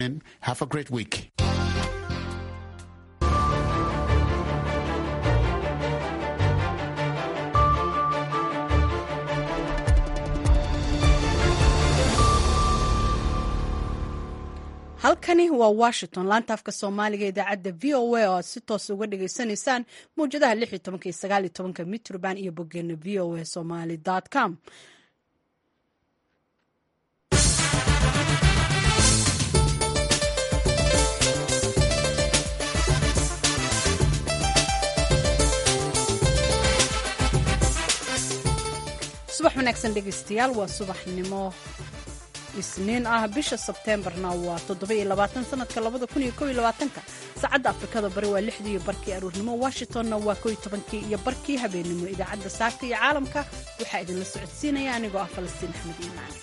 Have a great week. halkani waa washington laanta afka soomaaliga idaacadda v o a oo aad si toos uga dhagaysanaysaan mawjadaha 16 mitroband iyo boggeena v o a somali.com. subax wanaagsan dhegaystayaal, waa subaxnimo isniin ah, bisha Sebteembarna waa 27 sanadka 2021. saacadda Afrikada Bari waa 6 barkii aroornimo, Washingtonna waa 11 barkii habeenimo. Idaacadda Saaka iyo Caalamka waxaa idinla socodsiinaya anigoo ah Falastiin Axmed Iimaan.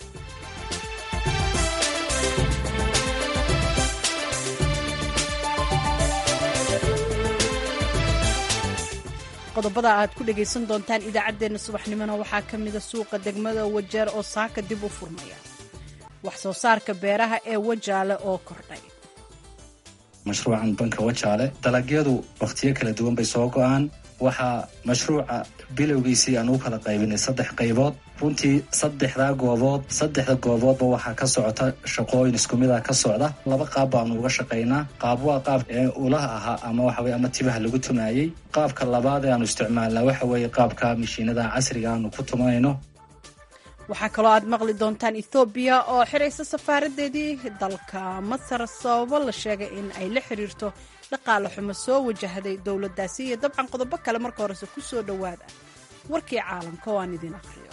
qodobada aad ku dhagaysan doontaan idaacaddeenna subaxnimona waxaa ka mida suuqa degmada Wajeer oo saaka dib u furmaya, wax soo saarka beeraha ee Wajaale oo kordhay. mashruucan banka Wajaale dalagyadu waqtiyo kala duwan bay soo go'aan. waxaa mashruuca bilowgiisii aan u kala qaybinay 3 qaybood. runtii saddexda gooboodba waxaa ka socota shaqooyin isku mid ah ka socda. 2 qaab baanu uga shaqaynaa. qaab waa qaab ulaha ahaa ama waxa weeye ama tibaha lagu tumaayay. qaabka labaad ee aanu isticmaalnaa waxa weeye qaabka mishiinada casriga aanu ku tumanayno. waxaa kaloo aad maqli doontaan Ethiopia oo xiraysa safaaradeedii dalka Masar sababo la sheegay in ay la xiriirto dhaqaale xumo soo wajahday dowladdaasi, iyo dabcan qodobo kale. marka horese ku soo dhowaada warkii caalamka oo aan idin akhriyo.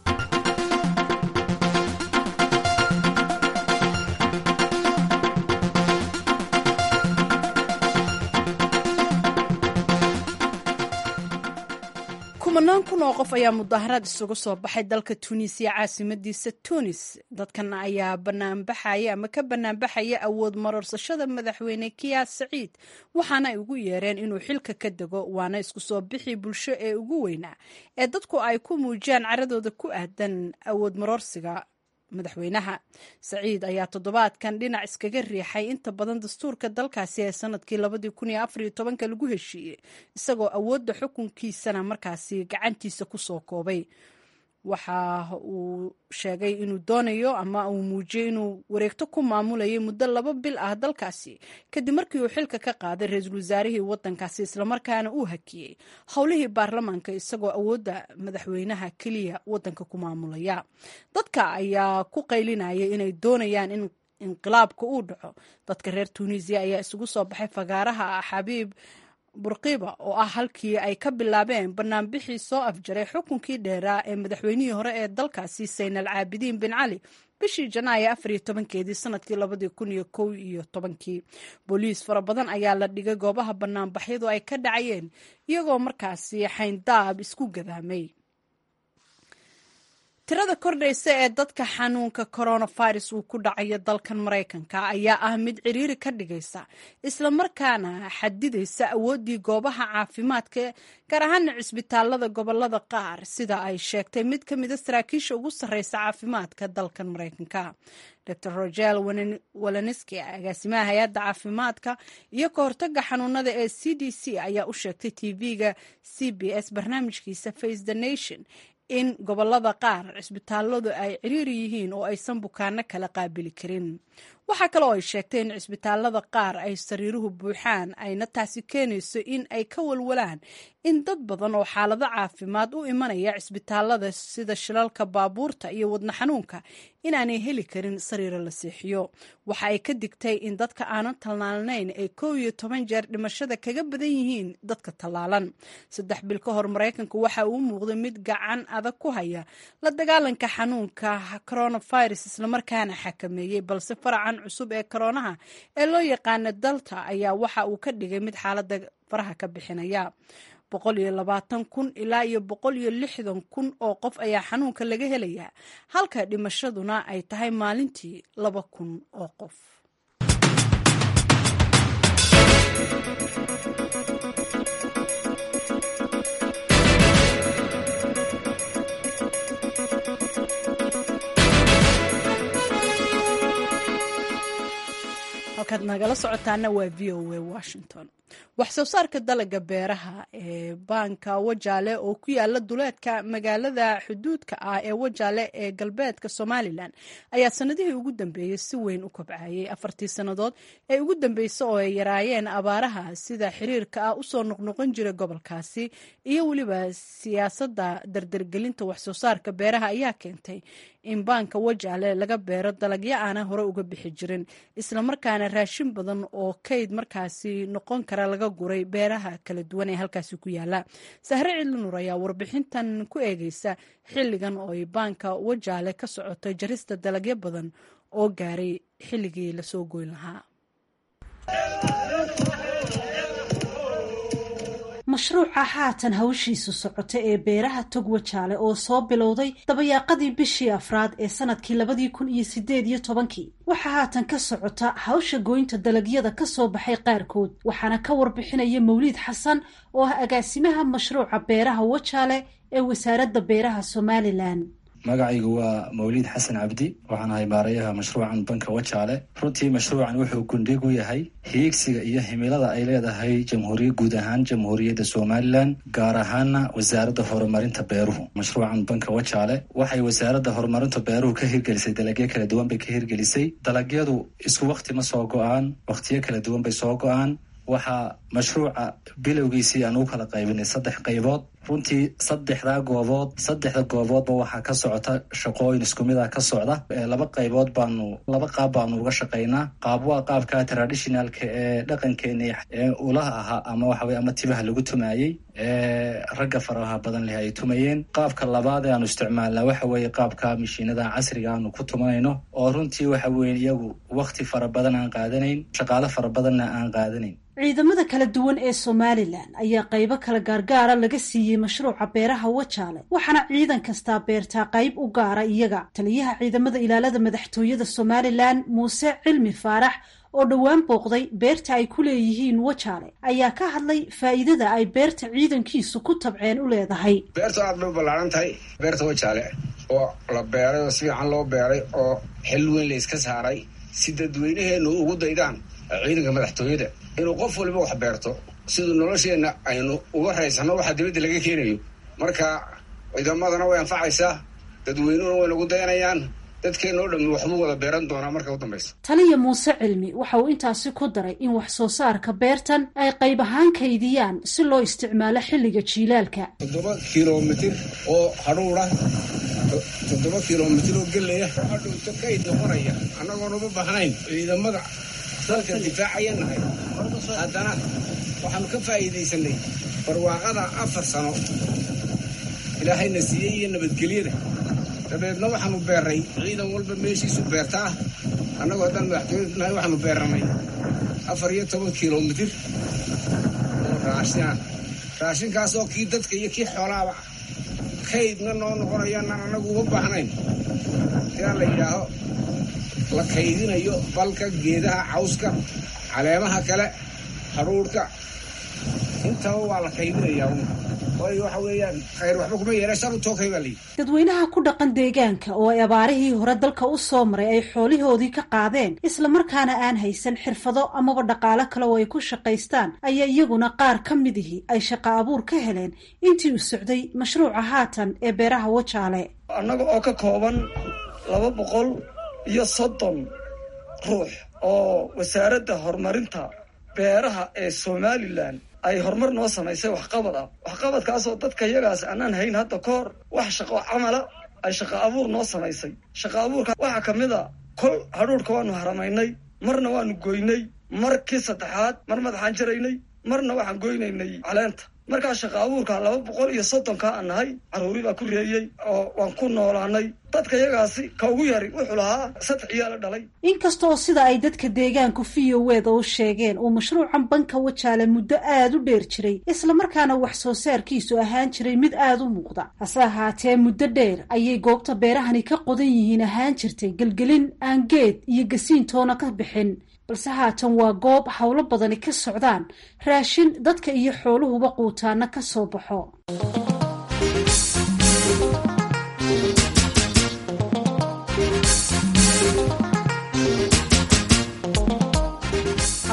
kumanaan kun oo qof ayaa mudaharaad isugu soo baxay dalka Tunisia caasimadiisa Tunis. dadkan ayaa ka banaanbaxaya awood marorsashada madaxweyne Kais Saied, waxaana ay ugu yeereen inuu xilka ka dego. waana isku soo bixi bulsho ee ugu weynaa ee dadku ay ku muujiyaan caradooda ku aadan awood marorsiga madaxweynaha. Saied ayaa toddobaadkan dhinac iskaga riixay inta badan dastuurka dalkaasi ee sanadkii 2014 lagu heshiiyey, isagoo awoodda xukunkiisana markaasi gacantiisa ku soo koobay. waxa uu sheegay inuu doonayo ama uu muujiyey inuu wareegto ku maamulayay muddo 2 bil ah dalkaasi, kadib markii uu xilka ka qaaday ra-iisul wasaarihii waddankaasi, islamarkaana uu hakiyey howlihii baarlamaanka isagoo awoodda madaxweynaha keliya waddanka ku maamulaya. dadka ayaa ku qaylinayay inay doonayaan in inqilaabka uu dhaco. dadka reer Tunisia ayaa isugu soo baxay fagaaraha Xabiib Burqiba oo ah halkii ay ka bilaabeen banaanbixii soo afjaray xukunkii dheeraa ee madaxweynihii hore ee dalkaasi Zayn al-Caabidiin bin Cali bishii Janaayo 14 sanadkii 2011. booliis fara badan ayaa la dhigay goobaha banaanbaxyadu ay ka dhacayeen, iyagoo markaasi xayndaab isku gadaamay. tirada kordhaysa ee dadka xanuunka coronavirus uu ku dhacayo dalkan Mareykanka ayaa ah mid ciriiri ka dhigaysa, isla markaana xadidaysa awooddii goobaha caafimaadka, gaar ahaan cisbitaalada gobolada qaar, sida ay sheegtay mid ka mid ah saraakiisha ugu sarreysa caafimaadka dalkan Mareykanka. Dr. Roger Walensky, agaasimaha hay'adda caafimaadka iyo ka hortagga xanuunada ee CDC, ayaa u sheegtay TV-ga CBS barnaamijkiisa Face the Nation in gobolada qaar cisbitaaladu ay ciriiri yihiin oo aysan bukaano kala qaabili karin. waxaa kaloo ay sheegtay in cisbitaalada qaar ay sariiruhu buuxaan, ayna taasi keenayso in ay ka walwalaan in dad badan oo xaalado caafimaad u imanaya cisbitaalada sida shilalka baabuurta iyo wadna xanuunka inaanay heli karin sariiro la seexiyo. waxa ay ka digtay in dadka aanan tallaalnayn ay 11 jeer dhimashada kaga badan yihiin dadka tallaalan. 3 bil ka hor Mareykanku waxa uu muuqday mid gacan adag ku haya la dagaalanka xanuunka coronavirus, islamarkaana xakameeyey, balse faracan cusub ee koronaha ee loo yaqaano Delta ayaa waxa uu ka dhigay mid xaaladda faraha ka bixinaya. 120,000 ilaa 160,000 oo qof ayaa xanuunka laga helayaa, halka dhimashaduna ay tahay maalintii 2,000 oo qof. halkaad nagala socotaana waa v o a Washington. wax soo saarka dalaga beeraha ee baanka Wajaale oo ku yaala duleedka magaalada xuduudka ah ee Wajaale ee galbeedka Somaliland ayaa sanadihii ugu dambeeyay si weyn u kobcayay 4 sanadood ee ugu dambeysay oo ay yaraayeen abaaraha sida xiriirka ah u soo noqnoqon jiray gobolkaasi iyo waliba siyaasadda dardargelinta wax soo saarka beeraha ayaa keentay in baanka Wajaale laga beero dalagyo aan hore uga bixi jirin isla markaana raashin badan oo kayd markaasi noqon kara laga guray beeraha kala duwan ee halkaasi ku yaala. Sahre Cidli Nuur ayaa warbixintan ku eegaysa xilligan oo ay baanka Wajaale ka socotay jarista dalagyo badan oo gaaray xilligii la soo goyn lahaa. mashruuca haatan hawshiisu socota ee beeraha tog Wajaale oo soo bilowday dabayaaqadii bishii afraad ee sanadkii 2018 waxa haatan ka socota hawsha goynta dalagyada ka soo baxay qaarkood waxaana ka warbixinaya Mawlid Xasan oo ah agaasimaha mashruuca beeraha Wajaale ee wasaaradda beeraha Somaliland. magacaygu waa Mawlid Xasan Cabdi waxaan ahay maarayaha mashruucan banka Wajaale. runtii mashruucan wuxuu gundhig u yahay hiigsiga iyo himilada ay leedahay guud ahaan jamhuuriyadda Somaliland gaar ahaana wasaaradda horumarinta beeruhu. mashruucan banka Wajaale waxay wasaaradda horumarinta beeruhu ka hirgelisay dalagyo kala duwan bay ka hirgelisay. dalagyadu isku waqti ma soo go'aan, waqtiyo kala duwan bay soo go'aan. waxaa mashruuca bilowgiisii aan u kala qaybinay 3 qaybood. runtii saddexda gooboodba waxaa ka socota shaqooyin isku mid ah ka socda. laba qaab baanu uga shaqaynaa. qaab waa qaabka traditionalka ee dhaqankeena ee ulaha ahaa ama tibaha lagu tumayay ee ragga faraha badan leh ay tumayeen. qaabka labaad ee aanu isticmaalnaa waxa weeye qaabka mishiinada casriga aanu ku tumanayno oo runtii waxa weeye iyagu waqti fara badan aan qaadanayn, shaqaale fara badanna aan qaadanayn. ciidamada kala duwan ee Somaliland ayaa qaybo kala gaargaara laga siiyay mashruuca beeraha Wajaale waxaana ciidan kasta beerta qayb u gaara iyaga. taliyaha ciidamada ilaalada madaxtooyada Somaliland Muuse Cilmi Faarax oo dhawaan booqday beerta ay ku leeyihiin Wajaale ayaa ka hadlay faa'iidada ay beerta ciidankiisu ku tabceen u leedahay. beerta aad bay ballaaran tahay beerta Wajaale oo la beeray oo si fiican loo beeray oo xil weyn la iska saaray si dadweynaheenu ugu daydaan ciidanka madaxtooyada inuu qof walba wax beerto sidoo nolosheena aynu uga raysano waxa dibadda laga keenayo. marka ciidamadana way anfacaysaa, dadweynuhuna way nagu dayanayaan, dadkeena oo dhan waxba wada beeran doonaa marka u dambaysa. taliya Muuse Cilmi waxa uu intaasi ku daray in wax soo saarka beertan ay qayb ahaan kaydiyaan si loo isticmaalo xilliga jiilaalka. 7 kiiloomitir oo hadhuura 7 kiiloomitir oo galeeya hadhuurta kayd noqonaya anagoo uga baahnayn ciidamada dalka difaacayanahay. haddana waxaanu ka faa'iidaysanay barwaaqada 4 sano ilaahayna siiyey iyo nabadgelyada. dabeedna waxaanu beeray ciidan walba meeshiisu beertaa. annagoo haddaan madaxtooyadnahay waxaanu beeranay 14 kiiloomitir oo raashinkaasoo kii dadka iyo kii xoolaaba kaydna noo noqonayaanaan annagu uga baahnayn. sidaa la yidhaaho la kaydinayo balka, geedaha, cawska, caleemaha kale, hadhuurhka intaba waa la kaydinayaa. waayo waxa weeyaan khayr waxba kuma yeelaa shar u tookay baa layidhi. dadweynaha ku dhaqan deegaanka oo ay abaarihii hore dalka u soo maray ay xoolihoodii ka qaadeen islamarkaana aan haysan xirfado amaba dhaqaale kale oo ay ku shaqaystaan ayaa iyaguna qaar ka midihii ay shaqo abuur ka heleen intii u socday mashruuca haatan ee beeraha Wajaale. annaga oo ka kooban 230 ruux oo wasaaradda horumarinta beeraha ee Somaliland ay horumar noo samaysay waxqabadkaasoo dadka iyagaas aanan hayn hadda ka hor wax shaqo camala ay shaqo abuur noo samaysay. shaqo abuurka waxaa ka mid a kol hadhuurhka waanu haramaynay, marna waanu goynay, markii saddexaad mar madaxaan jaraynay, marna waxaan goynaynay caleenta. markaa shaqo abuurka 230 aan nahay caruuri baa ku reeyey oo waan ku noolaanay. dadka iyagaasi ka ugu yari wuxuu lahaa 3 ciyaal dhalay. inkastoo sida ay dadka deegaanku VOAda u sheegeen uu mashruucan banka Wajaale muddo aad u dheer jiray islamarkaana wax soo saarkiisu ahaan jiray mid aad u muuqda, hase ahaatee muddo dheer ayay goobta beerahani ka qodan yihiin ahaan jirtay gelgelin aan geed iyo gasiintoona ka bixin. balse haatan waa goob howlo badani ka socdaan, raashin dadka iyo xooluhuba quutaana ka soo baxo.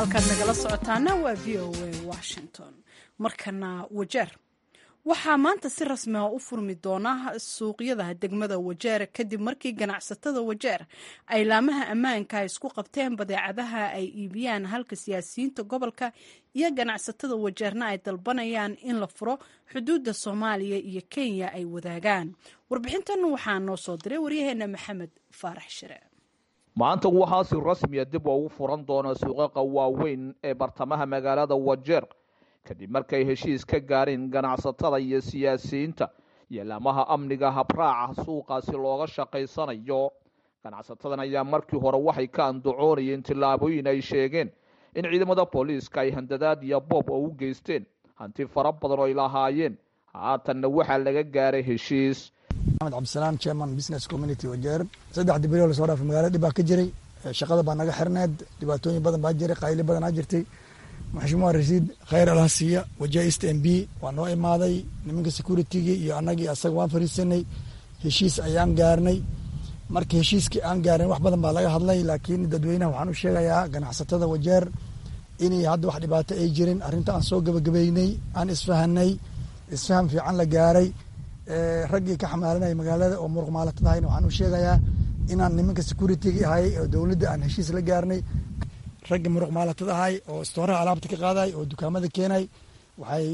halkaad nagala socotaana waa v o a washington. markana wajeer waxaa maanta si rasmi ah u furmi doona suuqyada degmada wajeer kadib markii ganacsatada wajeer ay laamaha ammaanka isku qabteen badeecadaha ay iibiyaan, halka siyaasiyiinta gobolka iyo ganacsatada wajeerna ay dalbanayaan in la furo xuduudda Soomaaliya iyo Kenya ay wadaagaan. warbixintan waxaa noo soo diray waryaheena Maxamed Faarax Shire. maanta waxaa si rasmi ah dib ugu furan doona suuqa waaweyn ee bartamaha magaalada wajeer kadib markay heshiis ka gaareen ganacsatada iyo siyaasiyiinta iyo laamaha amniga habraaca suuqaasi looga shaqaysanayo. ganacsatadan ayaa markii hore waxay ka andacoonayeen tillaabooyin ay sheegeen in ciidamada booliiska ay handadaad iyo boob u geysteen hanti fara badan oo ay lahaayeen. haatanna waxaa laga gaaray heshiis. Maxamed Cabdisalaan, Chairman Business Community Wajeer. 3 bilood la soo dhaafay magaalada dhib ka jiray, shaqada baa naga xirneed, dhibaatooyin badan baa jiray, qayli badan jirtay. Maxamuud Rasiid khayr alhasiya Wajeer East MB waa noo imaaday, nimanka security-ga iyo anagii asaga waan fariisanay, heshiis ayaan gaarnay. markii heshiiskii aan gaarin wax badan baa laga hadlay, laakiin dadweynaha waxaan u sheegayaa ganacsatada Wajeer inay hadda wax dhibaato ay jirin, arrinta aan soo gabagabeynay, aan isfahan fiican la gaaray. raggii ka xamaalanay magaalada oo muruq maalatada ahayna waxaan u sheegayaa inaan nimanka security-ga ahay oo dowladda aan heshiis la gaarnay. raggii muruq maalatada ahay oo istooraha alaabta ka qaaday oo dukaamada keenay waxay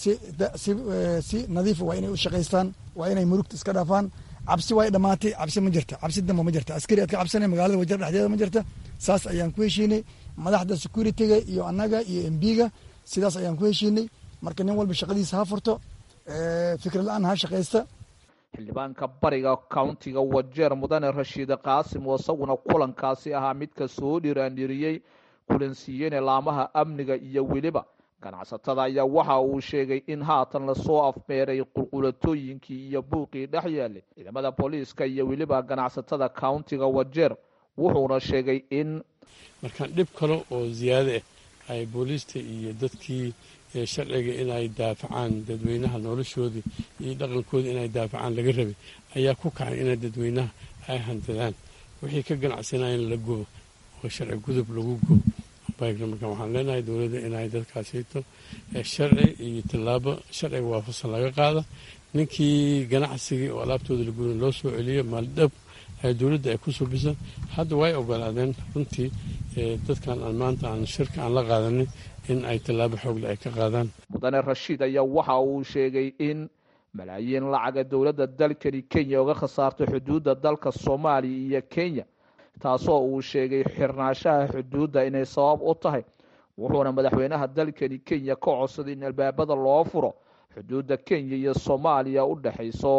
si nadiif waa inay u shaqaystaan, waa inay murugta iska dhaafaan. cabsi way dhamaatay, cabsi ma jirta, cabsi dambe ma jirta, askari aad ka cabsanay magaalada Wajeer dhexdeeda ma jirta. saas ayaan ku heshiinay madaxda security-ga iyo annaga iyo MB-ga, sidaas ayaan ku heshiinay. marka nin walba shaqadiisa ha furto, fikrad la'aan ha shaqaysta. xildhibaanka bariga countiga Wajeer Mudane Rashiid Qaasim oo isaguna kulankaasi ahaa mid ka soo dhiraandhiriyey kulansiiyeen laamaha amniga iyo weliba ganacsatada ayaa waxa uu sheegay in haatan la soo afmeeray qulqulatooyinkii iyo buuqii dhex yaalay ciidamada booliiska iyo weliba ganacsatada countiga Wajeer. wuxuuna sheegay in markaan dhib kale oo ziyaado ah ay booliista iyo dadkii sharciga inay daafacaan dadweynaha noloshoodii iyo dhaqankooda inay daafacaan laga rabay ayaa ku kacay inay dadweynaha ay handadaan, wixii ka ganacsanayeen la gubo oo sharci gudub lagu gubo. marka waxaan leenahay dowladda inay dadkaasito sharci iyo tallaabo sharciga waafaqsan laga qaada, ninkii ganacsigii oo alaabtooda la gubin loo soo celiyo maaldhab dowladda ay ku subiso. hadda way ogolaadeen runtii dadkan aan maanta aan shirka aan la qaadanin in ay tallaabo xoogle ay ka qaadaan. Mudane Rashiid ayaa waxa uu sheegay in malaayiin lacaga dowladda dalkani Kenya uga khasaartay xuduudda dalka Soomaaliya iyo Kenya, taasoo uu sheegay xirnaashaha xuduudda inay sabab u tahay. wuxuuna madaxweynaha dalkani Kenya ka codsaday in albaabada loo furo xuduudda Kenya iyo Soomaaliya u dhaxayso.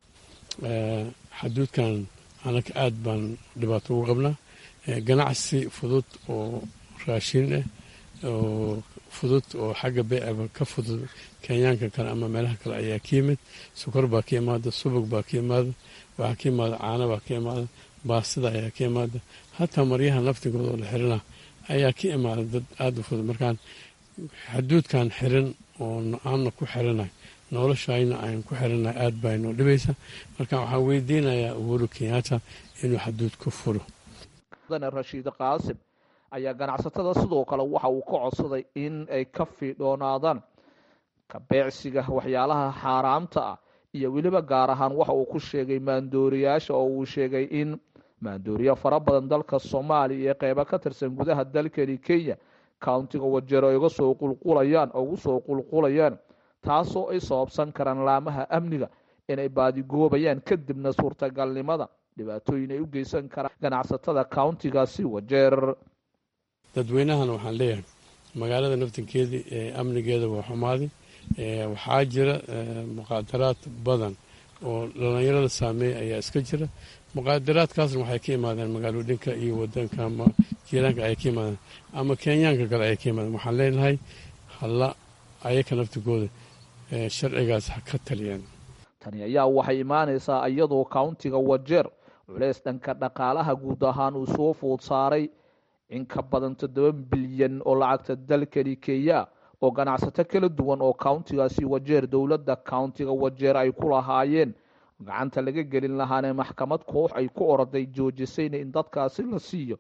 xuduudkan anaga aad baan dhibaato ugu qabnaa. ganacsi fudud oo raashin ah oo fudud oo xagga beecaba ka fudud kenyaanka kale ama meelaha kale ayaa ka yimid. sokor baa ka imaada, subag baa ka imaada, waxaa ka imaada caano baa ka imaada, baastada ayaa ka imaada, hataa maryaha naftigooda oo la xirina ayaa ka imaada dad aada u fudud. markaan xuduudkan xiran oo aanna ku xiranahay noloshayna aan ku xiranahay aad baa inoo dhibaysa. markaan waxaan weydiinayaa Uhuru Kenyatta inuu xuduud ku furo. Mudane Rashiid Qaasim ayaa ganacsatada sidoo kale waxa uu ka codsaday in ay ka fiidhoonaadaan ka beecsiga waxyaalaha xaaraamta ah iyo weliba gaar ahaan waxa uu ku sheegay maandooriyaasha oo uu sheegay in maandooriya fara badan dalka Soomaaliya iyo qaybo ka tirsan gudaha dalkani Kenya countiga Wajeer ay ugu soo qulqulayaan taasoo ay sababsan karaan laamaha amniga inay baadigoobayaan kadibna suurtagalnimada dhibaatooyin ay u geysan karaan ganacsatada countigaasi Wajeer. dadweynahana waxaan leeyahay magaalada naftinkeedii amnigeeda waa xumaaday. waxaa jira muqaadaraad badan oo dhalinyarada saameeya ayaa iska jira. muqaadaraadkaasna waxay ka imaadeen magaalooyinka iyo wadanka ama jiiraanka ay ka imaadeen ama kenyaanka kale ay ka imaadeen. waxaan leenahay halla ayaka naftigooda sharcigaas ha ka taliyaan. tani ayaa waxay imaanaysaa iyadoo countiga Wajeer culays dhanka dhaqaalaha guud ahaan uu soo food saaray in ka badan 7 bilyan oo lacagta dalkani Kenya oo ganacsato kala duwan oo countigaasi Wajeer dowladda countiga Wajeer ay ku lahaayeen gacanta laga gelin lahaana maxkamad koox ay ku orday joojisayna in dadkaasi la siiyo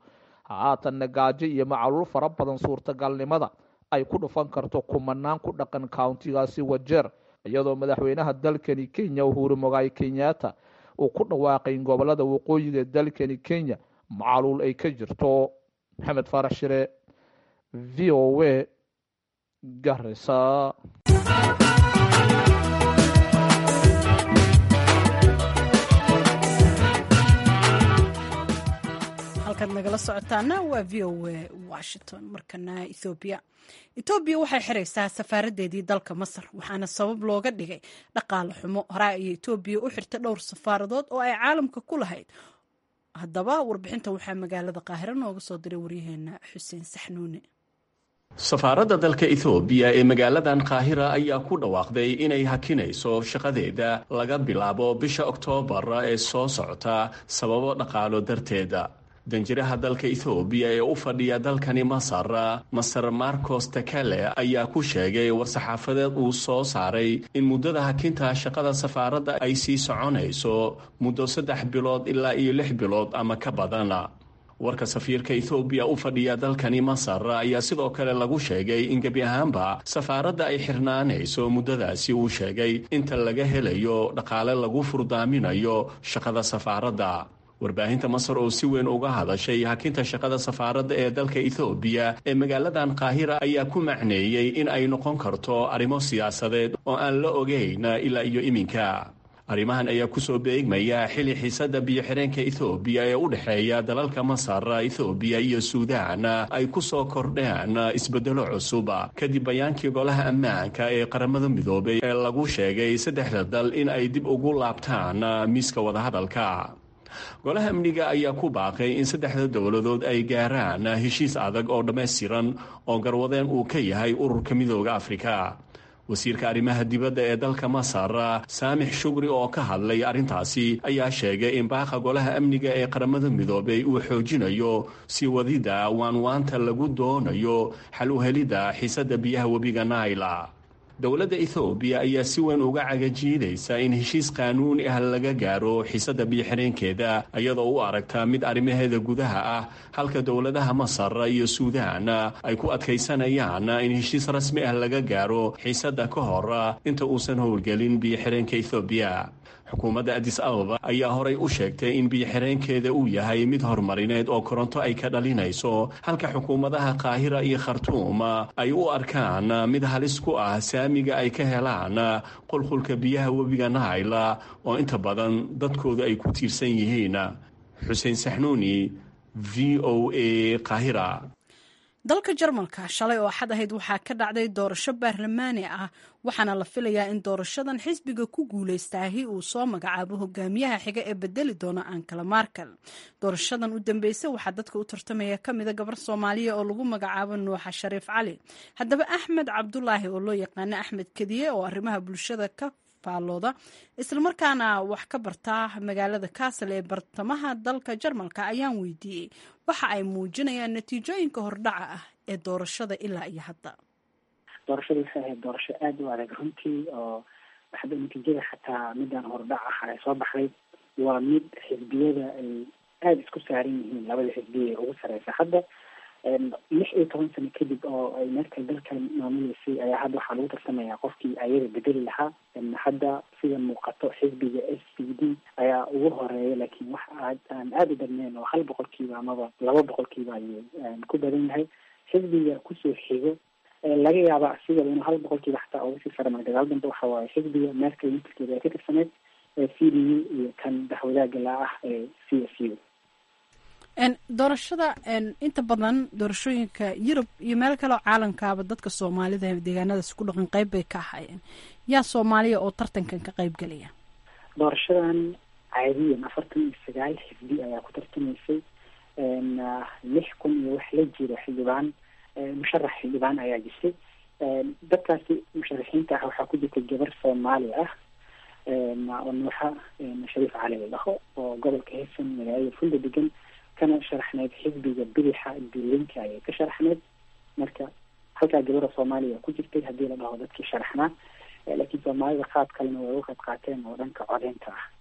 haatanna gaajo iyo macaluul fara badan suurtagalnimada ay ku dhufan karto kumanaan ku dhaqan countigaasi Wajeer, iyadoo madaxweynaha dalkani Kenya Uhuru Muigai Kenyatta uu ku dhawaaqay in gobolada waqooyiga dalkani Kenya macaluul ay ka jirto. Maxamed Faarax Shire, VOA, Garissa. halkaad nagala socotaana waa VOA Washington. markana Ethiopia waxay xiraysaa safaaradeedii dalka Masar, waxaana sabab looga dhigay dhaqaale xumo. hore ayay Ethiopia u xirtay dhowr safaaradood oo ay caalamka ku lahayd. haddaba warbixinta waxaa magaalada Qaahiro nooga soo diray waryaheena Xuseen Saxnuune. safaaradda dalka Ethiopia ee magaaladan Qaahira ayaa ku dhawaaqday inay hakinayso shaqadeeda laga bilaabo bisha Oktoobar ee soo socota sababo dhaqaalo darteeda. danjiraha dalka Ethiopia ee u fadhiya dalkani Masar, Masar Marcos Tekele, ayaa ku sheegay war-saxaafadeed uu soo saaray in muddada hakinta shaqada safaaradda ay sii soconayso muddo 3 bilood ilaa iyo 6 bilood ama ka badan. warka safiirka Ethiopia u fadhiya dalkani Masar ayaa sidoo kale lagu sheegay in gebi ahaanba safaaradda ay xirnaanayso muddadaasi. uu sheegay inta laga helayo dhaqaale lagu furdaaminayo shaqada safaaradda. warbaahinta Masar oo si weyn uga hadashay hakinta shaqada safaaradda ee dalka Ethiopia ee magaaladan Qaahira ayaa ku macneeyay in ay noqon karto arrimo siyaasadeed oo aan la ogeyn ilaa iyo iminka. arrimahan ayaa ku soo beegmaya xilli xiisadda biyo-xireenka Ethiopia ee u dhexeeya dalalka Masar, Ethiopia iyo Suudaan ay ku soo kordheen isbedelo cusub kadib bayaankii golaha ammaanka ee qaramada midoobay ee lagu sheegay 3 dal in ay dib ugu laabtaan miiska wadahadalka. golaha amniga ayaa ku baaqay in 3 dowladood ay gaaraan heshiis adag oo dhammaystiran oo garwadeen uu ka yahay ururka midooda Afrika. wasiirka arrimaha dibadda ee dalka Masar, Saamix Shugri, oo ka hadlay arrintaasi ayaa sheegay in baaqa golaha amniga ee qaramada midoobay uu xoojinayo sii wadida waanwaanta lagu doonayo xal u helidda xiisadda biyaha webiga Nile. dowladda Ethiopia ayaa si weyn uga cagajiidaysa in heshiis qaanuuni ah laga gaaro xiisadda biyo-xireenkeeda, iyadoo u aragta mid arrimaheeda gudaha ah, halka dowladaha Masar iyo Suudaan ay ku adkaysanayaan in heshiis rasmi ah laga gaaro xiisadda ka hor inta uusan howlgelin biyo-xireenka Ethiopia. xukuumadda Addis Ababa ayaa horay u sheegtay in biyo-xireenkeeda uu yahay mid horumarineed oo koronto ay ka dhalinayso, halka xukuumadaha Qaahira iyo Khartoum ay u arkaan mid halis ku ah saamiga ay ka helaan qulqulka biyaha webiga Nile oo inta badan dadkooda ay ku tiirsan yihiin. Xuseen Saxnuuni, VOA, Qaahira. dalka Jarmalka shalay oo xad ahayd waxaa ka dhacday doorasho baarlamaani ah, waxaana la filayaa in doorashadan xisbiga ku guuleystaahi uu soo magacaabo hogaamiyaha xiga ee bedeli doona Angela Merkel. doorashadan u dambeysay waxaa dadka u tartamaya kamida gabar Soomaaliya oo lagu magacaabo Nuuxa Shariif Cali. haddaba Axmed Cabdulaahi oo loo yaqaano Axmed Kadiye oo arrimaha bulshada ka faalooda isla markaana wax ka barta magaalada Kassel ee bartamaha dalka Jarmalka ayaan weydiiyey waxa ay muujinayaan natiijooyinka hordhaca ah ee doorashada ilaa iyo hadda. doorashadu waxay ahayd doorasho aad u adag runtii, oo waxba natiijada xataa midaan hordhac ah ay soo baxday waa mid xisbiyada ay aada isku saaran yihiin, labada xisbiya ee ugu sareysa hadda 16 sano kadib oo ay Merkel dalkan maamuleysay ayaa hadda waxaa lagu tartamayaa qofkii ayaga bedeli lahaa. hadda sida muuqato xisbiga SPD ayaa ugu horeeya, laakiin wax aan aada u badnayn oo 100% amaba 200% ayuu ku badan yahay. xisbiga kusoo xigo laga yaaba sidoo inuu 100% xataa uga sii sarmay dagaal dambe waxa waaye xisbiga Merkel intiiskeeda ay ka tirsaneyd CDU iyo kan daxwadaaga la ah CSU. doorashada inta badan doorashooyinka Yurub iyo meel kale oo caalamkaaba dadka Soomaalida ee deegaanadaas ku dhaqan qayb bay ka hayeen. yaa Soomaaliya oo tartankan ka qayb galaya? doorashadan caadiyan 49 xisbi ayaa ku tartamaysay, 6,000 iyo wax la jiro xildhibaan, musharax xildhibaan ayaa jirtay. dadkaasi musharaxiinta ah waxaa ku jirta gabar Soomaali ah oo Nuuxa Shariif Cali la dhaho oo gobolka Heesan magaalada Fulda degan, kana sharaxneed xisbiga bidaxa dilinka ayay ka sharaxneed. marka halkaa gabadha Soomaaliya ku jirtay haddii la dhaho dadkii sharaxnaa, laakiin Soomaalida qaab kalena way uga qayb qaateen oo dhanka codeynta ah.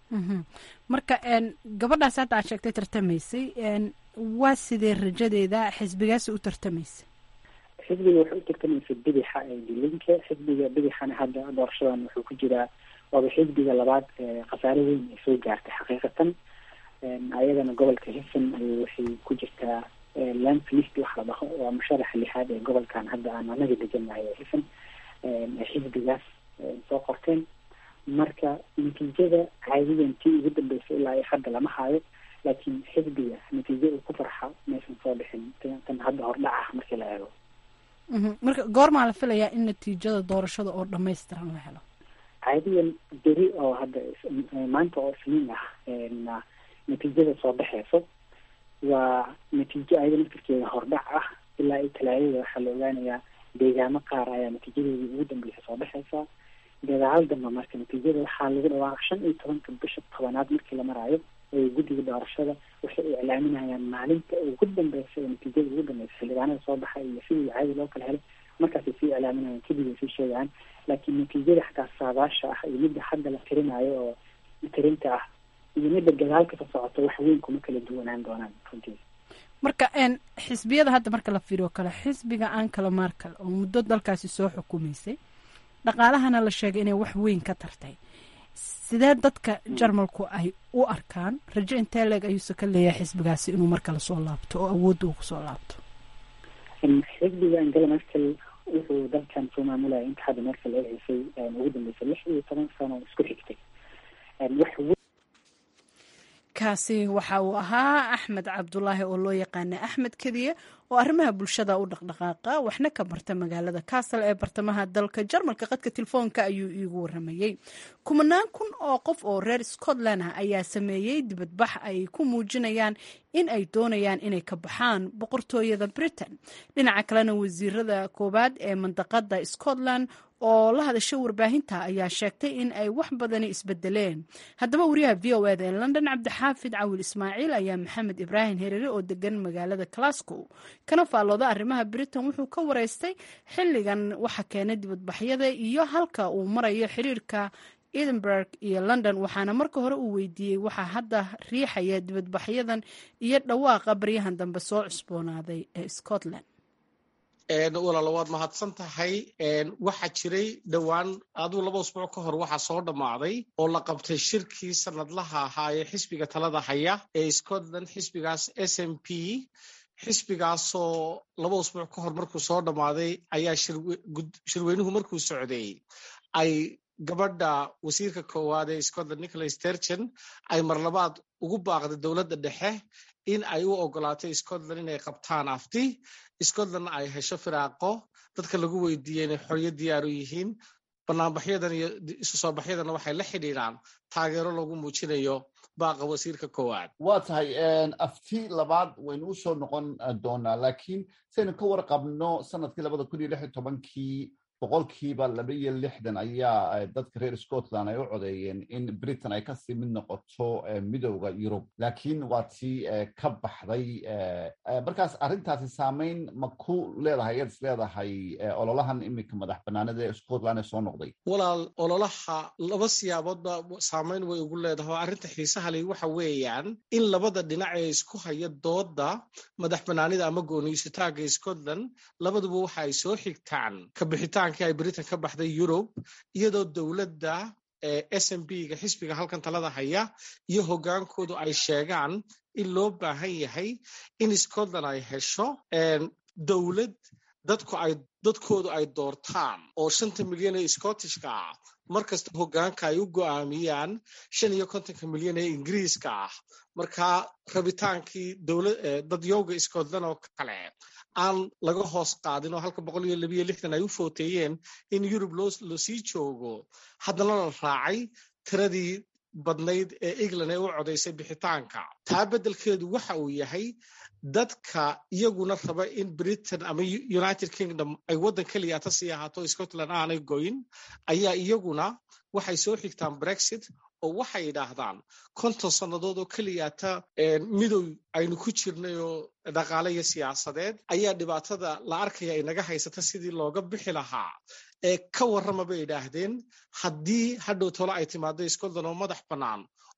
marka gabadhaas hadda aad sheegtay tartamaysay waa sidee rajadeeda xisbigaasi u tartamaysay xisbiga wuxuu u tartamaysay bidixa ee dilinka xisbiga bidixana hadda doorashadan wuxuu ku jiraa waaba xisbiga labaad khasaare weyn ay soo gaartay xaqiiqatan ayadana gobolka hisan waxay ku jirtaa landslist wax la dhaho waa musharaxa lixaad ee gobolkan hadda aan anaga deganahay hisan xisbigaas soo qorteen marka natiijada caadigan tii ugu dambeysay ilaa hadda lama hayo laakiin xisbiga natiijo uu ku farxa maysan soo bixin tan hadda hordhaca markii la eego marka goormaa la filayaa in natiijada doorashada oo dhamaystiran la helo caadiyan beri oo hadda maanta oo isniin ah natiijada soo baxeyso waa natiijo ayada naftirkeeda hordhac ah ilaa iyo talaadada waxaa la ogaanayaa deegaamo qaar ayaa natiijadeedii ugu dambeysa soo baxeysaa gadaal dambe marka natiijada waxaa lagu dhawaaqa 15 bisha 10aad markii la maraayo ee guddiga doorashada waxay iclaaminayaan maalinta ugu dambeysa ee natiijada ugu dambeysa xildhibaanada soo baxay iyo sidii caadi loo kala helay markaasay sii iclaaminayaan kadib ay sii sheegaan laakiin natiijada xataa saadaasha ah iyo midda hadda la tirinayo oo tirinta ah iyo midda gadaal kasoo socoto wax weyn kuma kala duwanaan doonaan runtii marka xisbiyada hadda marka la fiiriyo kale xisbiga Angela Merkel oo muddo dalkaasi soo xukumaysay dhaqaalahana la sheegay inay wax weyn ka tartay sidee dadka Jarmalku ay u arkaan rajo intee leeg ayuu ka leeyahay xisbigaasi inuu marka la soo laabto oo awood uu ku soo laabto xisbiga Angela Merkel wuxuu dalkan soo maamulay inta hadda Merkel ay haysay ugu dambeysay 16 sano isku xigtay kaasi waxa uu ahaa Axmed Cabdullaahi oo loo yaqaan Axmed Kadiye oo arrimaha bulshada u dhaqdhaqaaqa waxna ka barta magaalada Kassel ee bartamaha dalka Jarmalka qadka telefoonka ayuu iigu waramayay kumanaan kun oo qof oo reer Scotland ah ayaa sameeyay dibadbax ay ku muujinayaan in ay doonayaan inay ka baxaan boqortooyada Britain dhinaca kalena wasiirada koobaad ee mandaqada Scotland oo la hadashay warbaahinta ayaa sheegtay in ay wax badani isbedeleen haddaba wariyaha VOA ee London Cabdixaafid Cawil Ismaaciil ayaa Maxamed Ibrahim Hereere oo degan magaalada Glasgow kana faalooda arrimaha Britain wuxuu ka wareystay xilligan waxa keenay dibadbaxyada iyo halka uu marayo xiriirka Edinburgh iyo London waxaana marka hore uu weydiiyey waxa hadda riixaya dibadbaxyadan iyo dhawaaqa baryahan dambe soo cusboonaaday ee Scotland walaal waad mahadsan tahay waxa jiray dhawaan aduu 2 usbuuc ka hor waxa soo dhamaaday oo la qabtay shirkii sanadlaha ahaa ee xisbiga talada haya ee Scotland xisbigaas SNP xisbigaasoo 2 usbuuc ka hor markuu soo dhamaaday ayaa shirweynuhu markuu socday ay gabadha wasiirka koowaad ee Scotland Nicola Sturgeon ay marlabaad ugu baaqday dowladda dhexe in ay u ogolaatay Scotland inay qabtaan afti Scotland ay hesho firaaqo dadka lagu weydiiyay inay xorriyad diyaar u yihiin banaanbaxyadan iyo isu soo baxyadan waxay la xidhiidhaan taageero lagu muujinayo baaqa wasiirka koowaad waa tahay afti labaad waynu u soo noqon doonaa laakiin saynu ka warqabno sanadkii 2016 boqolkiiba 62 ayaa dadka reer Scotland ay u codeeyeen in Britain ay kasii mid noqoto midowga Yurub laakiin waa tii ka baxday markaas arrintaasi saameyn ma ku leedahay is leedahay ololahan imika madax banaanada ee Scotland soo noqday walaal ololaha laba siyaaboodba saameyn way ugu leedahay arrinta xiisaha leh waxa weeyaan in labada dhinac ee isku haya dooda madax banaanida ama gooniisataaga Scotland labaduba waxa ay soo xigtaan ka bixitaan ay Britain ka baxday Europe iyadoo dawladda SNP-ga xisbiga halkan talada haya iyo hogaankoodu ay sheegaan in loo baahan yahay in Scotland ay hesho dawlad dadkoodu ay doortaan oo 5 milyan ee Scottishka ah markasta hogaanka ay u go'aamiyaan 55 milyan ee Ingiriiska ah marka rabitaankii dadyowga Scotland oo kale aan laga hoos qaadin oo halka 162 ay u footeeyeen in Europe loo sii joogo haddana la raacay tiradii badnayd ee England ee u codeysay bixitaanka taa beddelkeedu waxa uu yahay dadka iyaguna raba in Britain ama United Kingdom ay waddan kaliya ta sii ahaato Scotland aanay goyn ayaa iyaguna waxay soo xigtaan Brexit oo waxay yidhaahdaan 50 sannadood oo kaliya ta midow aynu ku jirnay oo dhaqaale iyo siyaasadeed ayaa dhibaatada la arkaya inaga haysata sidii looga bixi lahaa ee ka warrama bay yidhaahdeen haddii hadhow tolo ay timaado Scotland oo madax bannaan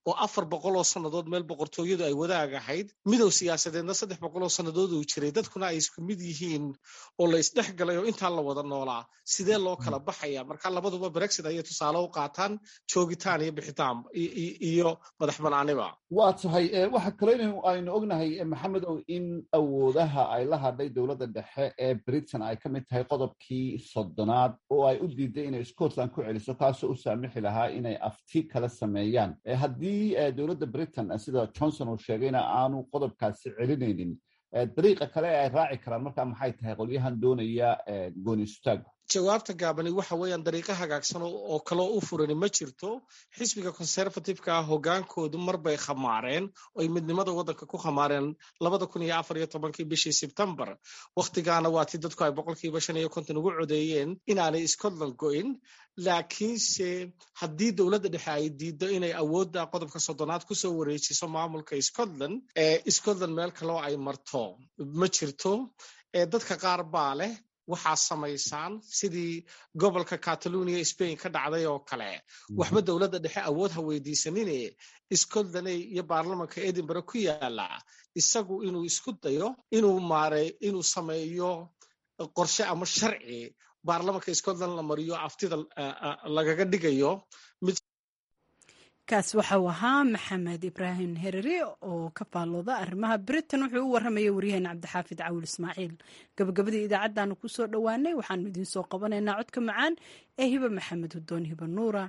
oo 400 oo sannadood meel boqortooyadu ay wadaag ahayd midow siyaasadeedna 300 oo sannadood uu jiray dadkuna ay isku mid yihiin oo la isdhex galay oo intaan la wada noolaa sidee loo kala baxaya marka labaduba brexit ayay tusaale u qaataan joogitaan iyo bixitaan iyo madax banaaniba waa tahay waxa kale aynu ognahay maxamedow in awoodaha ay la hadhay dowladda dhexe ee britain ay ka mid tahay qodobkii 30aad oo ay u diiday inay scotland ku celiso kaasoo u saamixi lahaa inay afti kala sameeyaan haddii dowladda britain sida johnson uu sheegayna aanu qodobkaasi celinaynin dariiqa kale ay raaci karaan markaa maxay tahay qolyahan doonaya gooni istaagu jawaabta gaabani waxa weeyaan dariiqo hagaagsan oo kaloo u furani ma jirto xisbiga conservative-ka hogaankoodu marbay khamaareen oo ay midnimada waddanka ku khamaareen 2014 bishii September waqtigaana waa tii dadku ay 50% ugu codeeyeen inaanay Scotland go'in laakiinse haddii dowladda dhexe ay diido inay awoodda qodobka 30aad kusoo wareejiso maamulka Scotland Scotland meel kaloo ay marto ma jirto dadka qaar baa leh waxaa samaysaan sidii gobolka Catalonia Spain ka dhacday oo kale waxba dowladda dhexe awood ha weydiisanine Scotland iyo baarlamaanka Edinburgh ku yaala isagu inuu isku dayo inuu sameeyo qorshe ama sharci baarlamaanka Scotland la mariyo aftida lagaga dhigayo kaas waxa uu ahaa maxamed ibraahim hereri oo ka faallooda arrimaha britain wuxuu u warramayay waryaheena cabdixaafid cawil ismaaciil gabagabadii idaacaddaanu ku soo dhowaanay waxaanu idiin soo qabanaynaa codka macaan ee hiba maxamed hudoon hiba nuura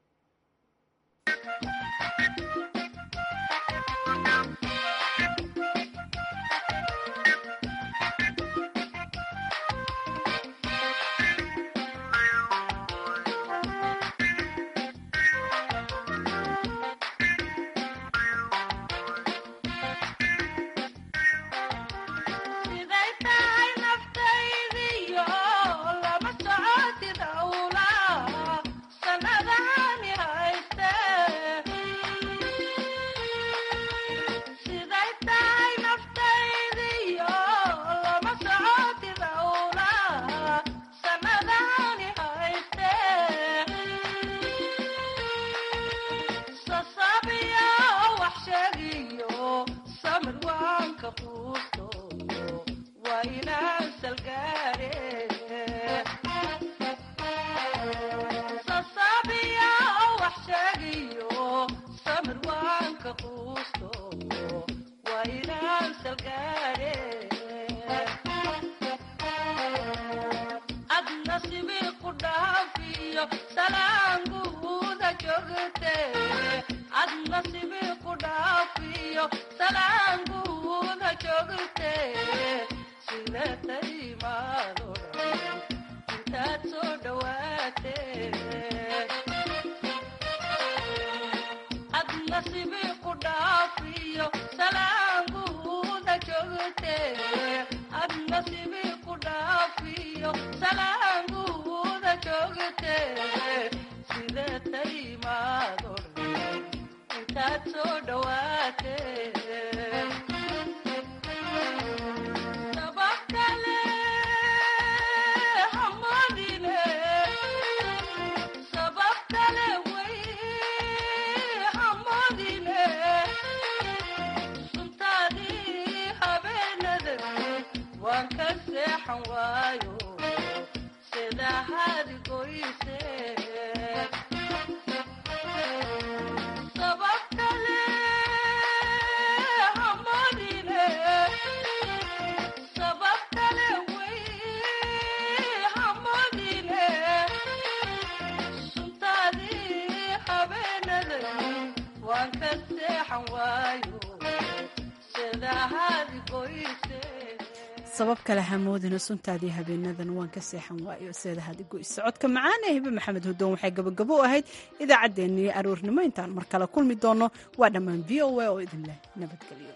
sabab kale hamoodina suntaadii habeenadan waan ka seexan waayo seedahaad igoysa codka macaan ee hibe maxamed hudoon waxay gabagabo u ahayd idaacaddeenii aroornimo intaan mar kale kulmi doono waa dhammaan v o a oo idin leh nabadgelyo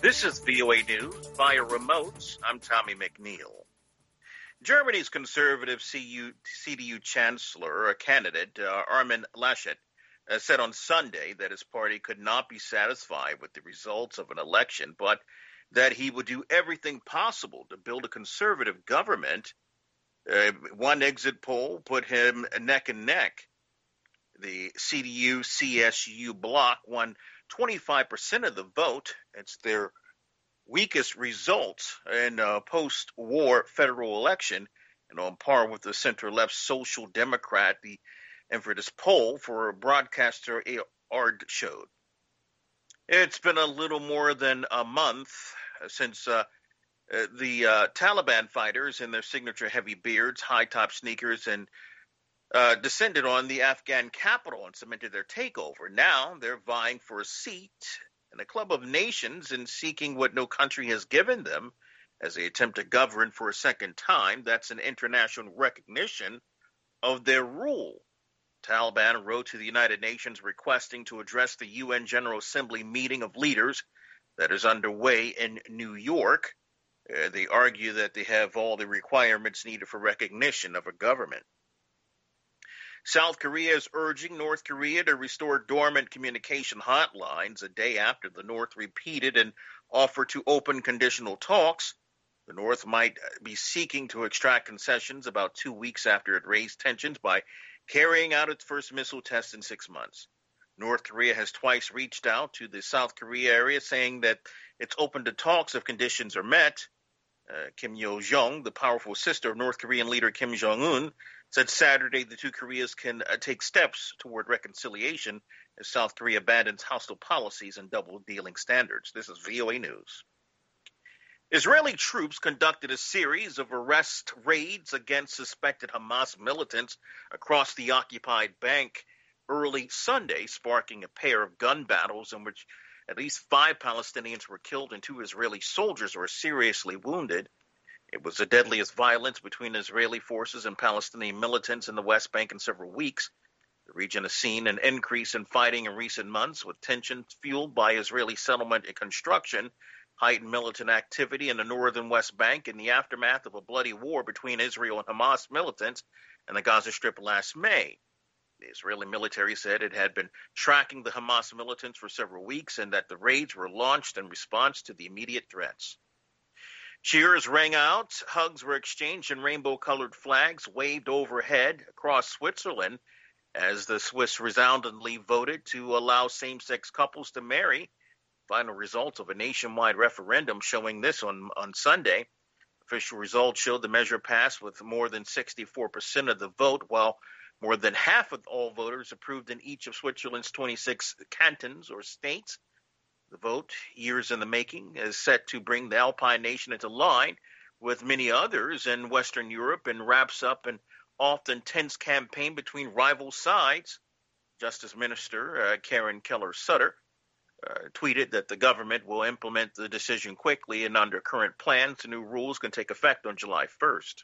This is VOA News via remote. I'm Tommy McNeil. Germany's conservative CDU chancellor, candidate Armin Laschet, said on Sunday that his party could not be satisfied with the results of an election, but that he would do everything possible to build a conservative government. One exit poll put him neck and neck. The CDU-CSU bloc won 25% of the vote. It's their weakest result in a post-war federal election, and on par with the center-left Social Democrat, the Infridis poll for broadcaster ARD showed. It's been a little more than a month since the Taliban fighters in their signature heavy beards, high-top sneakers, and descended on the Afghan capital and cemented their takeover. Now they're vying for a seat in a club of nations and seeking what no country has given them as they attempt to govern for a second time. That's an international recognition of their rule. Taliban wrote to the United Nations requesting to address the UN General Assembly meeting of leaders that is underway in New York. They argue that they have all the requirements needed for recognition of a government. South Korea is urging North Korea to restore dormant communication hotlines a day after the North repeated an offer to open conditional talks. The North might be seeking to extract concessions about 2 weeks after it raised tensions by carrying out its first missile test in 6 months. North Korea has twice reached out to the South Korea area saying that it's open to talks if conditions are met. Kim Yo-jong, the powerful sister of North Korean leader Kim Jong-un, said Saturday the two Koreas can take steps toward reconciliation as South Korea abandons hostile policies and double-dealing standards. This is VOA News. Israeli troops conducted a series of arrest raids against suspected Hamas militants across the occupied bank early Sunday, sparking a pair of gun battles in which at least 5 Palestinians were killed and 2 Israeli soldiers were seriously wounded. It was the deadliest violence between Israeli forces and Palestinian militants in the West Bank in several weeks. The region has seen an increase in fighting in recent months, with tensions fueled by Israeli settlement and construction, heightened militant activity in the northern West Bank in the aftermath of a bloody war between Israel and Hamas militants in the Gaza Strip last May. The Israeli military said it had been tracking the Hamas militants for several weeks and that the raids were launched in response to the immediate threats. Cheers rang out, hugs were exchanged, and rainbow-colored flags waved overhead across Switzerland as the Swiss resoundingly voted to allow same-sex couples to marry. Final results of a nationwide referendum showing this on Sunday. Official results showed the measure passed with more than 64% of the vote, while more than half of all voters approved in each of Switzerland's 26 cantons or states. The vote, years in the making, is set to bring the Alpine nation into line with many others in Western Europe and wraps up an often tense campaign between rival sides. Justice Minister Karen Keller-Sutter tweeted that the government will implement the decision quickly, and under current plans, the new rules can take effect on July 1st.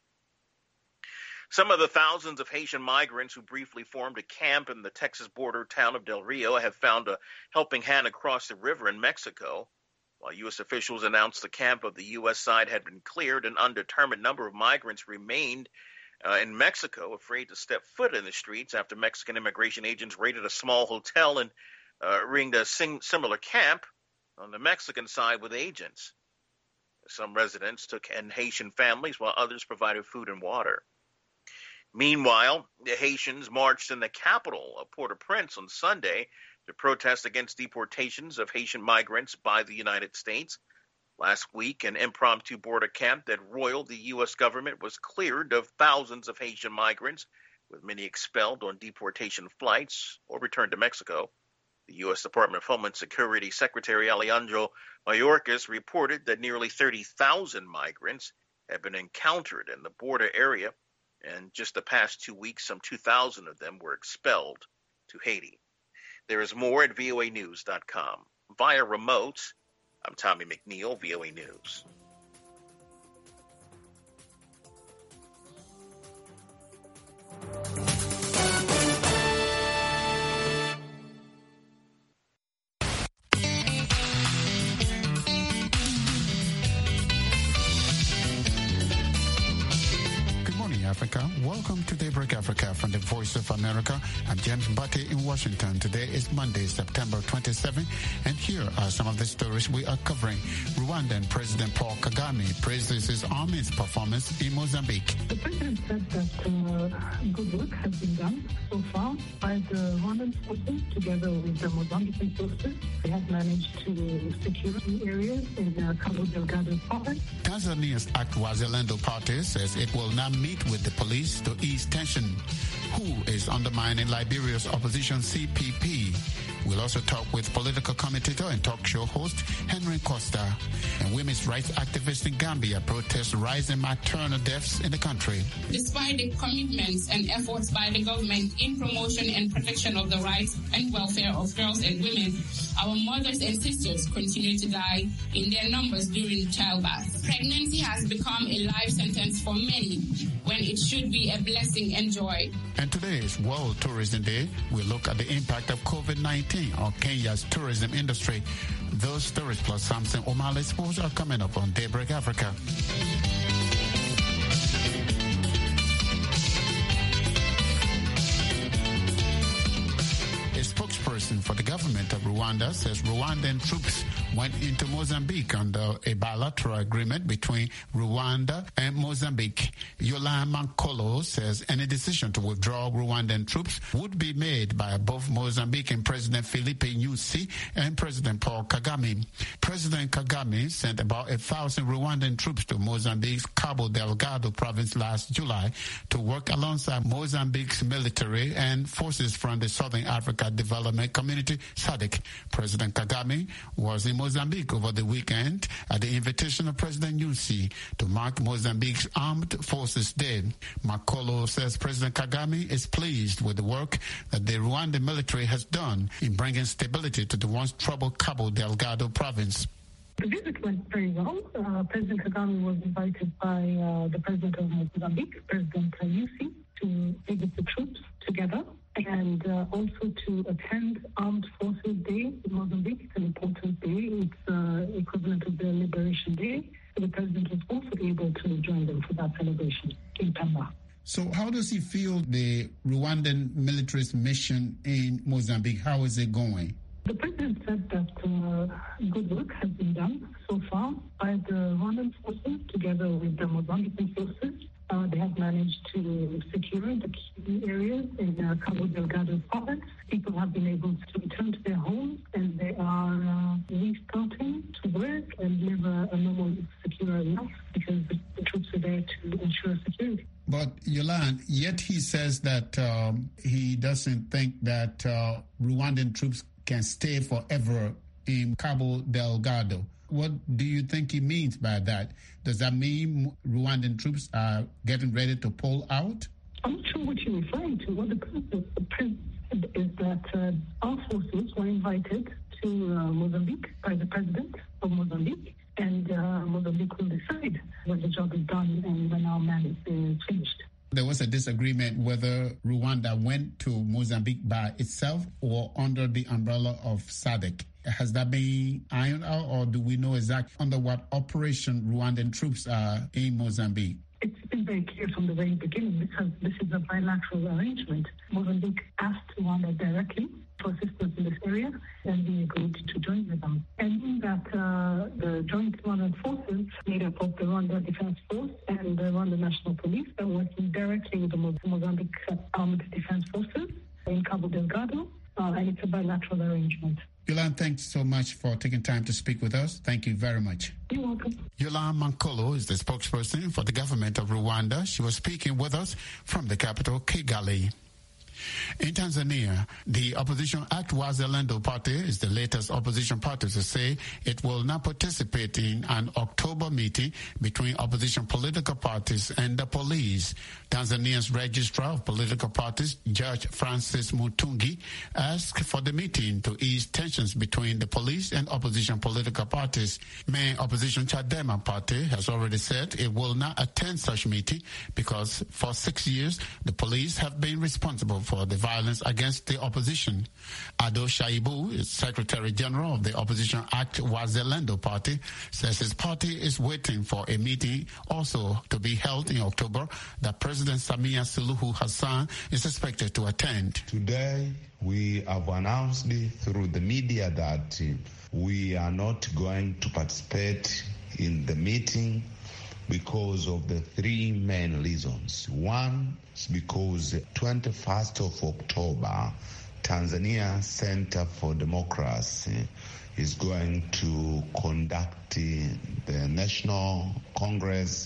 Some of the thousands of Haitian migrants who briefly formed a camp in the Texas border town of Del Rio have found a helping hand across the river in Mexico. While U.S. officials announced the camp of the U.S. side had been cleared, an undetermined number of migrants remained in Mexico, afraid to step foot in the streets after Mexican immigration agents raided a small hotel and ringed a similar camp on the Mexican side with agents. Some residents took in Haitian families while others provided food and water. Meanwhile, the Haitians marched in the capital of Port-au-Prince on Sunday to protest against deportations of Haitian migrants by the United States. Last week, an impromptu border camp that roiled the U.S. government was cleared of thousands of Haitian migrants, with many expelled on deportation flights or returned to Mexico. The U.S. Department of Homeland Security Secretary Alejandro Mayorkas reported that nearly 30,000 migrants have been encountered in the border area, and just the past 2 weeks, some 2,000 of them were expelled to Haiti. There is more at voanews.com. Via remote, I'm Tommy McNeil, VOA News. Voice of America. I'm James Butte in Washington. Today is Monday, September 27, and here are some of the stories we are covering. Rwandan President Paul Kagame praises his army's performance in Mozambique. The president said that good work has been done so far by the Rwandan forces together with the Mozambican forces. They have managed to secure key areas in Cabo Delgado province. Tanzania's ACT Wazalendo party says it will not meet with the police to ease tension. Who is undermining Liberia's opposition CPP? We'll also talk with political commentator and talk show host Henry Costa. And women's rights activists in Gambia protest rising maternal deaths in the country. Despite the commitments and efforts by the government in promotion and protection of the rights and welfare of girls and women, our mothers and sisters continue to die in their numbers during childbirth. Pregnancy has become a life sentence for many when it should be a blessing and joy. And today is World Tourism Day. We look at the impact of COVID-19 on Kenya's tourism industry. Those stories plus Samson O'Malley sports are coming up on Daybreak Africa. A spokesperson for the government of Rwanda says Rwandan troops went into Mozambique under a bilateral agreement between Rwanda and Mozambique. Yolande Mankolo says any decision to withdraw Rwandan troops would be made by both Mozambican President Filipe Nyusi and President Paul Kagame. President Kagame sent about 1,000 Rwandan troops to Mozambique's Cabo Delgado province last July to work alongside Mozambique's military and forces from the Southern Africa Development Community, SADC. President Kagame was in Mozambique over the weekend at the invitation of President Nyusi to mark Mozambique's Armed Forces Day. Makolo says President Kagame is pleased with the work that the Rwandan military has done in bringing stability to the once troubled Cabo Delgado province. The visit went very well. President Kagame was invited by the president of Mozambique, President Nyusi, to visit the troops together and also to attend Armed Forces Day in Mozambique. It's an important day. It's equivalent of their Liberation Day. So the president was also able to join them for that celebration in Pemba. So how does he feel the Rwandan military's mission in Mozambique? How is it going? The president said that good work has been done so far by the Rwandan forces together with the Mozambican forces. They have managed to secure the key areas in Cabo Delgado province. People have been able to return to their homes and they are restarting to work and live a normal, secure life because the troops are there to ensure security. But Yolande, yet he says that he doesn't think that Rwandan troops can stay forever in Cabo Delgado. What do you think he means by that? Does that mean Rwandan troops are getting ready to pull out? I'm not sure what you're referring to. What the president said is that our forces were invited to Mozambique by the president of Mozambique, and Mozambique will decide when the job is done and when our man is finished. There was a disagreement whether Rwanda went to Mozambique by itself or under the umbrella of SADC. Has that been ironed out, or do we know exactly under what operation Rwandan troops are in Mozambique? It's been very clear from the very beginning because this is a bilateral arrangement. Mozambique asked Rwanda directly for assistance in this area, and we agreed to join with them. And in that, the joint Rwandan forces made up of the Rwanda Defense Force and the Rwanda National Police are working directly with the Mozambique Armed Defense Forces in Cabo Delgado, and it's a bilateral arrangement. Yolande, thanks so much for taking time to speak with us. Thank you very much. You're welcome. Yolande Mankolo is the spokesperson for the government of Rwanda. She was speaking with us from the capital, Kigali. In Tanzania, the opposition ACT Wazalendo party is the latest opposition party to say it will not participate in an October meeting between opposition political parties and the police. Tanzania's registrar of political parties, Judge Francis Mutungi, asked for the meeting to ease tensions between the police and opposition political parties. Main opposition Chadema party has already said it will not attend such meeting because for 6 years the police have been responsible for the violence against the opposition. Ado Shaibu, Secretary General of the opposition ACT Wazalendo Party, says his party is waiting for a meeting also to be held in October that President Samia Suluhu Hassan is expected to attend. Today, we have announced through the media that we are not going to participate in the meeting because of the three main reasons. One is because 21st of October, Tanzania Center for Democracy is going to conduct the National Congress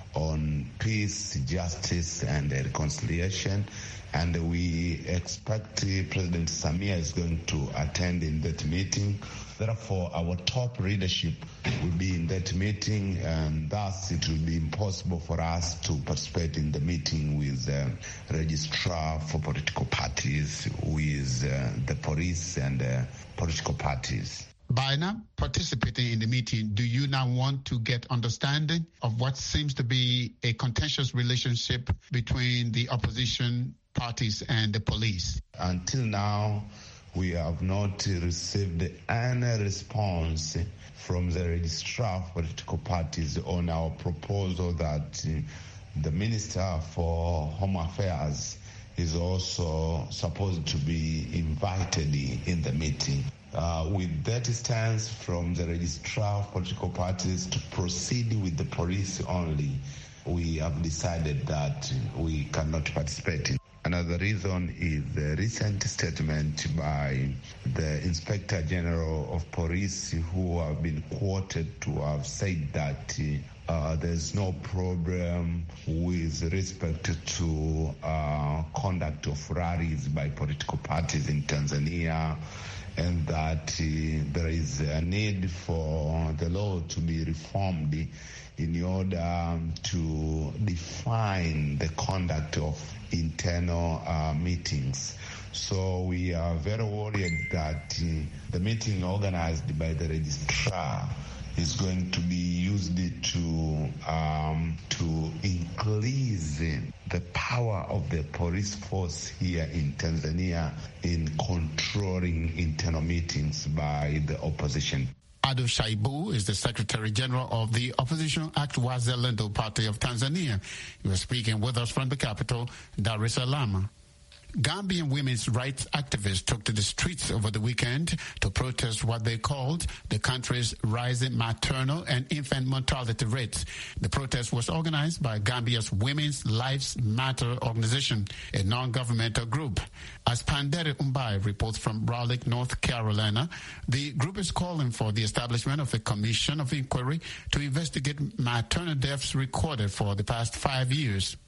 on Peace, Justice and Reconciliation. And we expect President Samia is going to attend in that meeting. Therefore, our top leadership will be in that meeting, and thus it will be impossible for us to participate in the meeting with the registrar for political parties, with the police and political parties. By now participating in the meeting, do you now want to get understanding of what seems to be a contentious relationship between the opposition parties and the police? Until now, we have not received any response from the registrar of political parties on our proposal that the Minister for Home Affairs is also supposed to be invited in the meeting. With that stance from the registrar of political parties to proceed with the police only, we have decided that we cannot participate in. Another reason is the recent statement by the Inspector General of Police, who have been quoted to have said that there's no problem with respect to conduct of rallies by political parties in Tanzania, and that there is a need for the law to be reformed in order to define the conduct of internal meetings. So we are very worried that the meeting organized by the registrar is going to be used to increase the power of the police force here in Tanzania in controlling internal meetings by the opposition. Ado Shaibu is the Secretary General of the opposition ACT Wazalendo Party of Tanzania. He was speaking with us from the capital, Dar es Salaam. Gambian women's rights activists took to the streets over the weekend to protest what they called the country's rising maternal and infant mortality rates. The protest was organized by Gambia's Women's Lives Matter organization, a non-governmental group. As Pandere Umbai reports from Raleigh, North Carolina, the group is calling for the establishment of a commission of inquiry to investigate maternal deaths recorded for the past 5 years.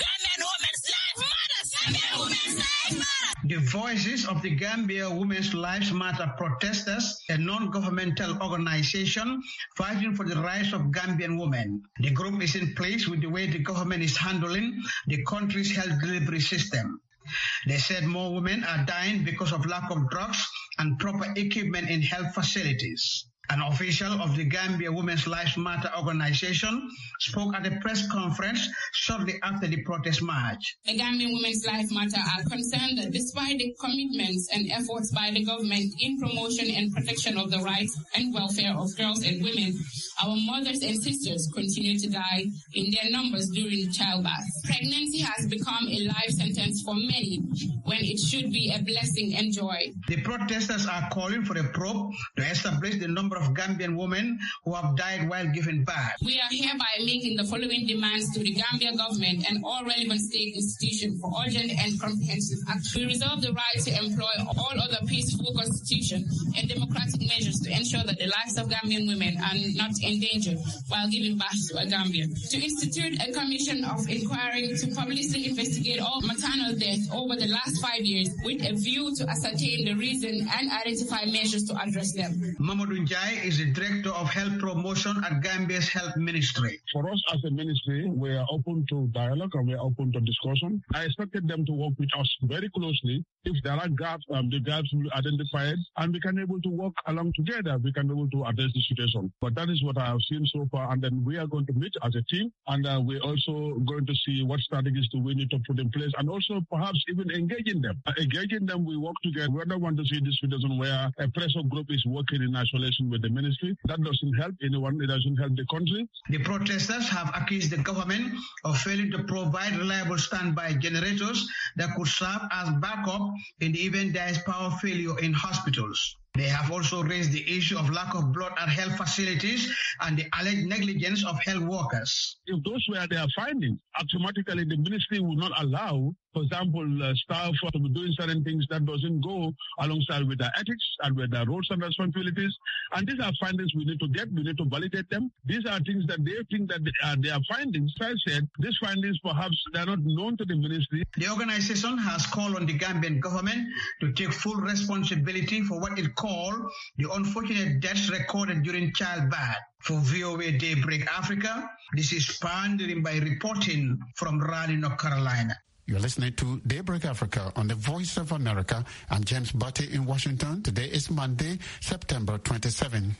The voices of the Gambia Women's Lives Matter protesters, a non-governmental organization fighting for the rights of Gambian women. The group is in place with the way the government is handling the country's health delivery system. They said more women are dying because of lack of drugs and proper equipment in health facilities. An official of the Gambia Women's Lives Matter organization spoke at a press conference shortly after the protest march. The Gambian Women's Lives Matter are concerned that despite the commitments and efforts by the government in promotion and protection of the rights and welfare of girls and women, our mothers and sisters continue to die in their numbers during childbirth. Pregnancy has become a life sentence for many when it should be a blessing and joy. The protesters are calling for a probe to establish the number of Gambian women who have died while giving birth. We are hereby making the following demands to the Gambia government and all relevant state institutions for urgent and comprehensive action. We reserve the right to employ all other peaceful constitution and democratic measures to ensure that the lives of Gambian women are not endangered while giving birth to a Gambian. To institute a commission of inquiry to publicly investigate all maternal deaths over the last 5 years with a view to ascertain the reason and identify measures to address them. Mamadou Njai Njai is the Director of Health Promotion at Gambia's Health Ministry. For us as a ministry, we are open to dialogue and we are open to discussion. I expected them to work with us very closely. If there are gaps, the gaps will be identified and we can be able to work along together. We can be able to address the situation. But that is what I have seen so far. And then we are going to meet as a team and we're also going to see what strategies do we need to put in place and also perhaps even engaging them. Engaging them, we work together. We don't want to see this situation where a pressure group is working in isolation with the ministry. That doesn't help anyone. It doesn't help the country. The protesters have accused the government of failing to provide reliable standby generators that could serve as backup in the event there is power failure in hospitals. They have also raised the issue of lack of blood at health facilities and the alleged negligence of health workers. If those were their findings, automatically the ministry would not allow, for example, staff to be doing certain things that doesn't go alongside with their ethics and with their roles and responsibilities. And these are findings we need to get. We need to validate them. These are things that they think that they are findings. As I said, these findings perhaps they are not known to the ministry. The organization has called on the Gambian government to take full responsibility for what it called the unfortunate deaths recorded during childbirth. For VOA Daybreak Africa, this is Pandering by reporting from Raleigh, North Carolina. You're listening to Daybreak Africa on the Voice of America. I'm James Butte in Washington. Today is Monday, September 27.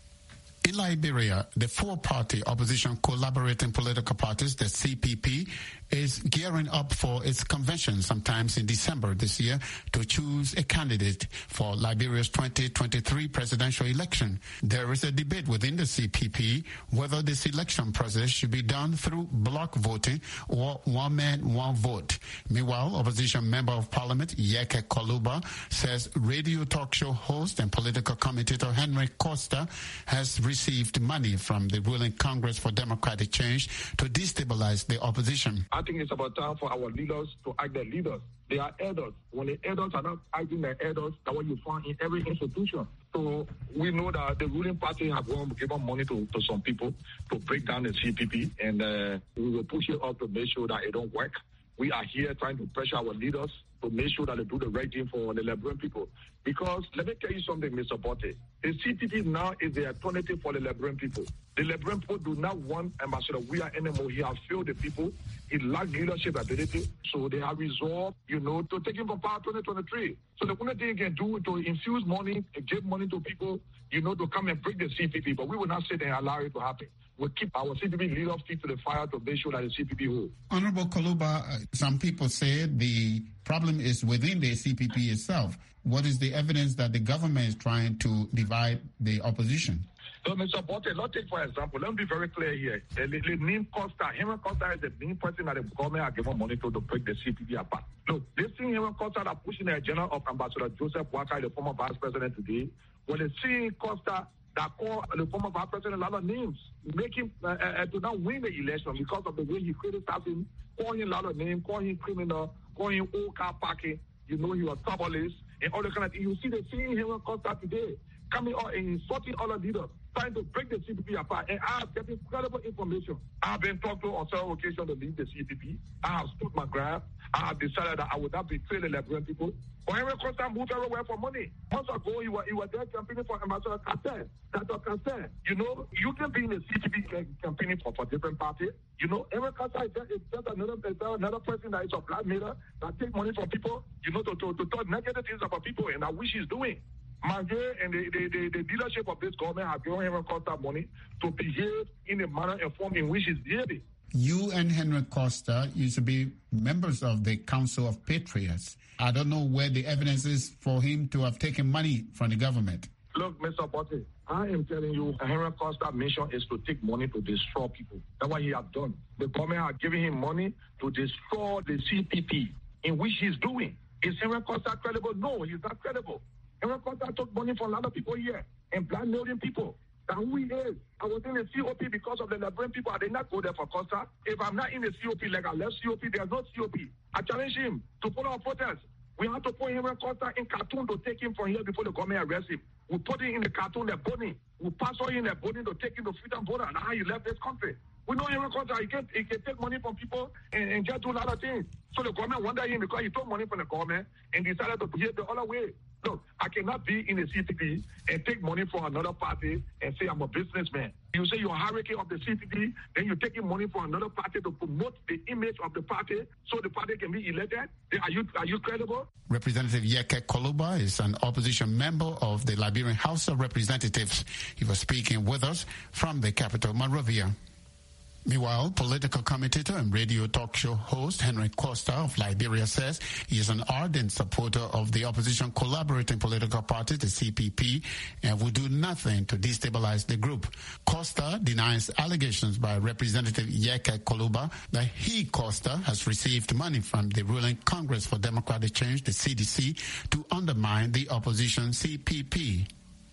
In Liberia, the four-party opposition collaborating political parties, the CPP, is gearing up for its convention sometimes in December this year to choose a candidate for Liberia's 2023 presidential election. There is a debate within the CPP whether this election process should be done through block voting or one man, one vote. Meanwhile, opposition member of parliament Yeke Koluba says radio talk show host and political commentator Henry Costa has received money from the ruling Congress for Democratic Change to destabilize the opposition. I think it's about time for our leaders to act their leaders. They are elders. When the elders are not acting their elders, that's what you find in every institution. So we know that the ruling party have given money to some people to break down the CPP, and we will push it up to make sure that it don't work. We are here trying to pressure our leaders to make sure that they do the right thing for the Liberian people. Because let me tell you something, Mr. Botte. The CPP now is the alternative for the Liberian people. The Liberian people do not want Ambassador Weah anymore. He has failed the people. He lacks leadership ability. So they have resolved, to take him from power 2023. So the only thing he can do is to infuse money, give money to people, to come and break the CPP. But we will not sit there and allow it to happen. We'll keep our CPP leaders feet to the fire to make sure that the CPP holds. Honorable Koluba, some people say the problem is within the CPP itself. What is the evidence that the government is trying to divide the opposition? So, Mr. Botte, let's take for example, let me be very clear here. Henry Costa is the main person that the government has given money to break the CPP apart. Look, this thing Henry Costa that pushing the agenda of Ambassador Joseph Boakai, the former vice president today, when they see Costa that call the former vice president a lot of names, make him to not win the election because of the way he criticized him, calling him a lot of names, calling him criminal, calling him old car parking, he was troublous, and all the kind of things. You see the same Henry Costa today coming out and insulting other leaders, trying to break the CPP apart. And I have getting credible information. I have been talked to on several occasions to leave the CPP. I have stood my ground. I have decided that I would not betray the Liberian people. But Henry Costa moved everywhere for money. Months ago, he was there campaigning for Ambassador Castaing. Dr. Castaing, you can be in the CPP campaigning for different parties. Henry Costa is just another person that is a black mailer that takes money from people, to talk negative things about people, and I wish he's doing. Mange and the leadership of this government have given Henry Costa money to behave in a manner and form in which he's behaving. You and Henry Costa used to be members of the Council of Patriots. I don't know where the evidence is for him to have taken money from the government. Look, Mr. Botte, I am telling you, Henry Costa's mission is to take money to destroy people. That's what he has done. The government has given him money to destroy the CPP, in which he's doing. Is Henry Costa credible? No, he's not credible. Henry Costa took money from a lot of people here and blackmailing people. That's who he is. I was in the COP because of the Liberian people. I did not go there for Costa. If I'm not in the COP, like I left COP, there's no COP. I challenge him to follow our protest. We have to put Henry Costa in Khartoum to take him from here before the government arrests him. We put him in the Khartoum, they're burning. We pass on him, they're burning to take him to freedom border. And how he left this country. We know Henry Costa, he can take money from people and just do a lot of things. So the government wondered him because he took money from the government and decided to behave the other way. Look, I cannot be in the CPP and take money from another party and say I'm a businessman. You say you're a hurricane of the CPP, then you're taking money from another party to promote the image of the party so the party can be elected. Are you credible? Representative Yeke Koluba is an opposition member of the Liberian House of Representatives. He was speaking with us from the capital, Monrovia. Meanwhile, political commentator and radio talk show host Henry Costa of Liberia says he is an ardent supporter of the opposition collaborating political party, the CPP, and will do nothing to destabilize the group. Costa denies allegations by Representative Yeke Koluba that he, Costa, has received money from the ruling Congress for Democratic Change, the CDC, to undermine the opposition CPP.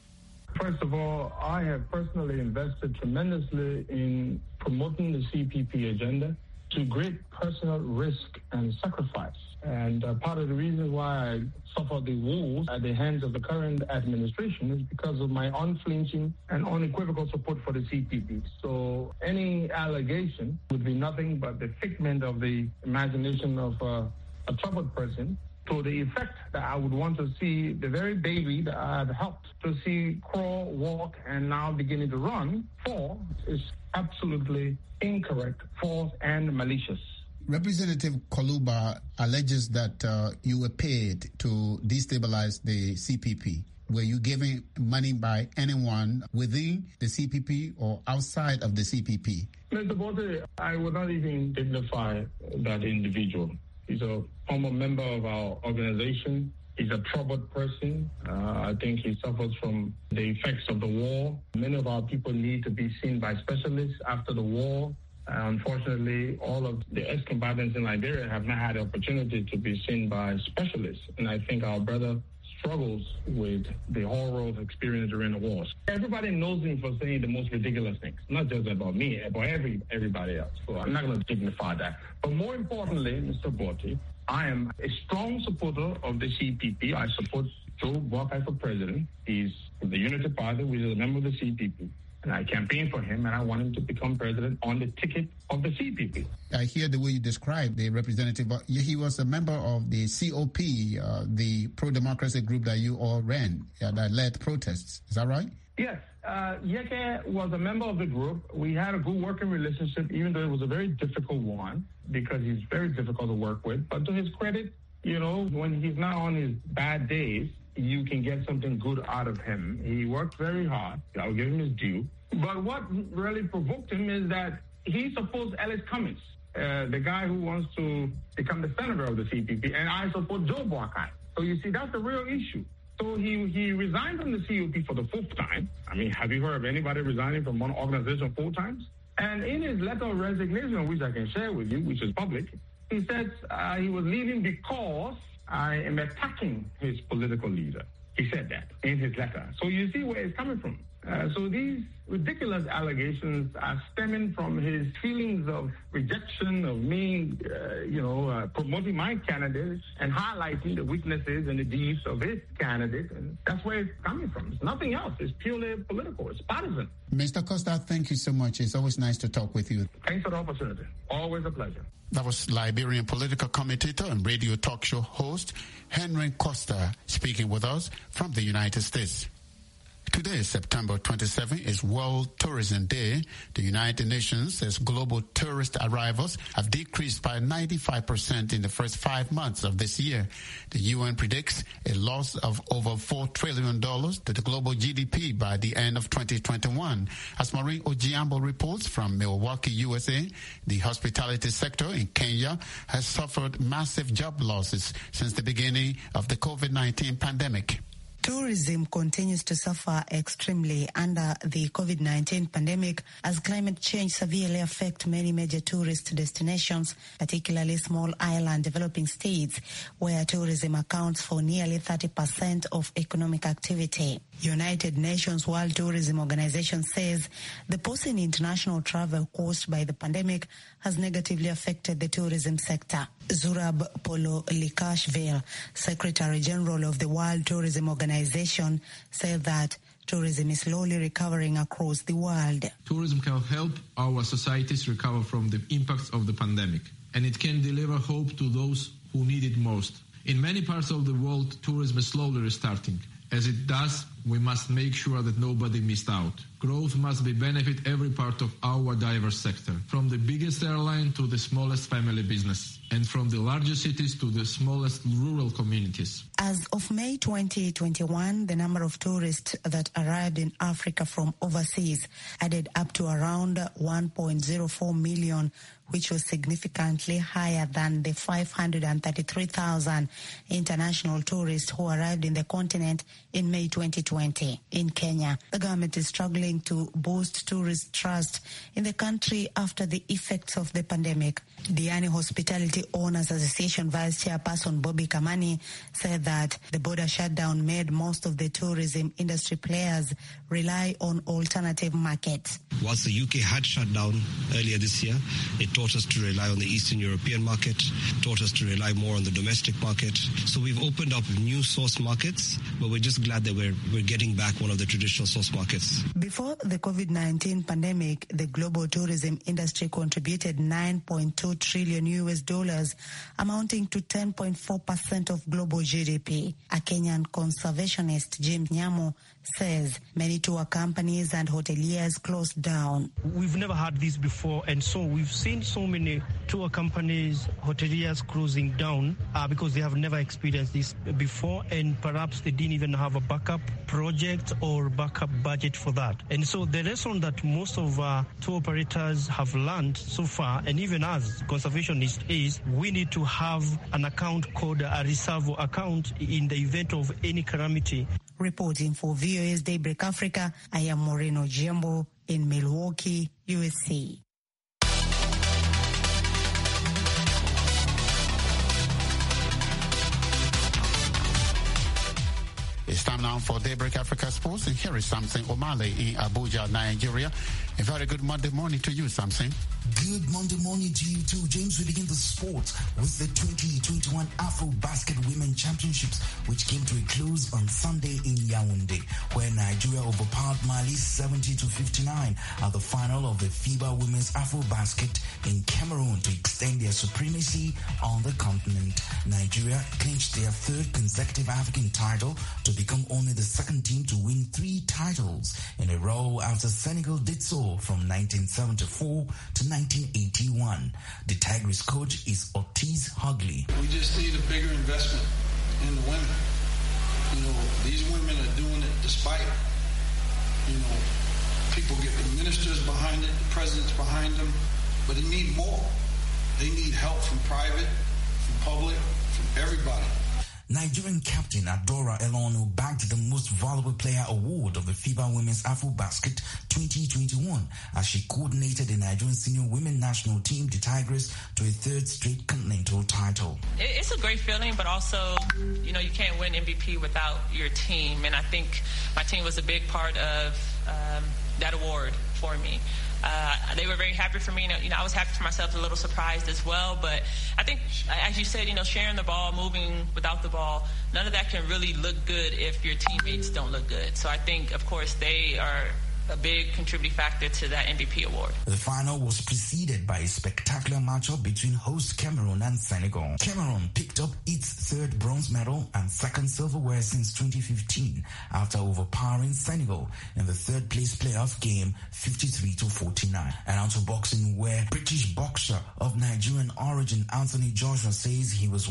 First of all, I have personally invested tremendously in promoting the CPP agenda to great personal risk and sacrifice. And part of the reason why I suffered the wounds at the hands of the current administration is because of my unflinching and unequivocal support for the CPP. So any allegation would be nothing but the figment of the imagination of a troubled person, to the effect that I would want to see the very baby that I have helped to see crawl, walk, and now beginning to run for is absolutely incorrect, false, and malicious. Representative Koluba alleges that you were paid to destabilize the CPP. Were you given money by anyone within the CPP or outside of the CPP? Mr. Bote, I would not even dignify that individual. He's a former member of our organization. He's a troubled person. I think he suffers from the effects of the war. Many of our people need to be seen by specialists after the war. Unfortunately, all of the ex-combatants in Liberia have not had the opportunity to be seen by specialists. And I think our brother struggles with the horror of experience during the wars. Everybody knows him for saying the most ridiculous things, not just about me, about everybody else. So I'm not going to dignify that. But more importantly, Mr. Bote, I am a strong supporter of the CPP. I support Joe Boakai for president. He's from the Unity Party, which is a member of the CPP. And I campaigned for him, and I want him to become president on the ticket of the CPP. I hear the way you describe the representative. He was a member of the COP, the pro-democracy group that you all ran, that led protests. Is that right? Yes. Yeke was a member of the group. We had a good working relationship, even though it was a very difficult one, because he's very difficult to work with. But to his credit, you know, when he's not on his bad days, you can get something good out of him. He worked very hard. I'll give him his due. But what really provoked him is that he supports Ellis Cummings, the guy who wants to become the senator of the CPP, and I support Joe Boakai. So you see, that's the real issue. So he resigned from the COP for the 4th time. I mean, have you heard of anybody resigning from one organization 4 times? And in his letter of resignation, which I can share with you, which is public, he says he was leaving because I am attacking his political leader. He said that in his letter. So you see where it's coming from. So these ridiculous allegations are stemming from his feelings of rejection of me, promoting my candidate and highlighting the weaknesses and the deeds of his candidate. And that's where it's coming from. It's nothing else. It's purely political. It's partisan. Mr. Costa, thank you so much. It's always nice to talk with you. Thanks for the opportunity. Always a pleasure. That was Liberian political commentator and radio talk show host Henry Costa speaking with us from the United States. Today, September 27, is World Tourism Day. The United Nations says global tourist arrivals have decreased by 95% in the first 5 months of this year. The UN predicts a loss of over $4 trillion to the global GDP by the end of 2021. As Maureen Ojiambo reports from Milwaukee, USA, the hospitality sector in Kenya has suffered massive job losses since the beginning of the COVID-19 pandemic. Tourism continues to suffer extremely under the COVID-19 pandemic as climate change severely affects many major tourist destinations, particularly small island developing states where tourism accounts for nearly 30% of economic activity. United Nations World Tourism Organization says the pause in international travel caused by the pandemic has negatively affected the tourism sector. Zurab Pololikashvili, Secretary General of the World Tourism Organization, said that tourism is slowly recovering across the world. Tourism can help our societies recover from the impacts of the pandemic, and it can deliver hope to those who need it most. In many parts of the world, tourism is slowly restarting. As it does, we must make sure that nobody missed out. Growth must benefit every part of our diverse sector, from the biggest airline to the smallest family business, and from the largest cities to the smallest rural communities. As of May 2021, the number of tourists that arrived in Africa from overseas added up to around 1.04 million, which was significantly higher than the 533,000 international tourists who arrived in the continent in May 2020. In Kenya, the government is struggling to boost tourist trust in the country after the effects of the pandemic. Diani Hospitality Owners Association Vice Chairperson Bobby Kamani said that the border shutdown made most of the tourism industry players rely on alternative markets. Whilst the UK had shut down earlier this year, it taught us to rely on the Eastern European market, taught us to rely more on the domestic market. So we've opened up new source markets, but we're just glad that we're getting back one of the traditional source markets. Before the COVID-19 pandemic, the global tourism industry contributed $9.2 trillion US, amounting to 10.4% of global GDP. A Kenyan conservationist, Jim Nyamo, says many tour companies and hoteliers closed down. We've never had this before, and so we've seen so many tour companies, hoteliers closing down because they have never experienced this before, and perhaps they didn't even have a backup project or backup budget for that. And so the lesson that most of tour operators have learned so far, and even as conservationists, is we need to have an account called a reserve account in the event of any calamity. Reporting for VOA's Daybreak Africa, I am Moreno Jembo in Milwaukee, USA. It's time now for Daybreak Africa Sports, and here is Samson Omale in Abuja, Nigeria. A very good Monday morning to you, Samson. Good Monday morning to you too, James. We begin the sport with the 2021 Afro Basket Women Championships, which came to a close on Sunday in Yaoundé, where Nigeria overpowered Mali 70-59 at the final of the FIBA Women's Afro Basket in Cameroon to extend their supremacy on the continent. Nigeria clinched their third consecutive African title to become only the second team to win 3 titles in a row after Senegal did so from 1974 to 1981. The Tigers coach is Ortiz Hugley. We just need a bigger investment in the women. You know, these women are doing it despite, you know, people get the ministers behind it, the presidents behind them, but they need more. They need help from private, from public, from everybody. Nigerian captain Adora Elonu bagged the Most Valuable Player award of the FIBA Women's AfroBasket 2021 as she coordinated the Nigerian senior women national team, the Tigers, to a third straight continental title. It's a great feeling, but also, you know, you can't win MVP without your team. And I think my team was a big part of that award for me. They were very happy for me. You know, I was happy for myself, a little surprised as well. But I think, as you said, you know, sharing the ball, moving without the ball, none of that can really look good if your teammates don't look good. So I think, of course, they are a big contributing factor to that MVP award. The final was preceded by a spectacular matchup between host Cameroon and Senegal. Cameroon picked up its third bronze medal and second silverware since 2015 after overpowering Senegal in the third place playoff game 53-49. And on to boxing, where British boxer of Nigerian origin Anthony Joshua says he was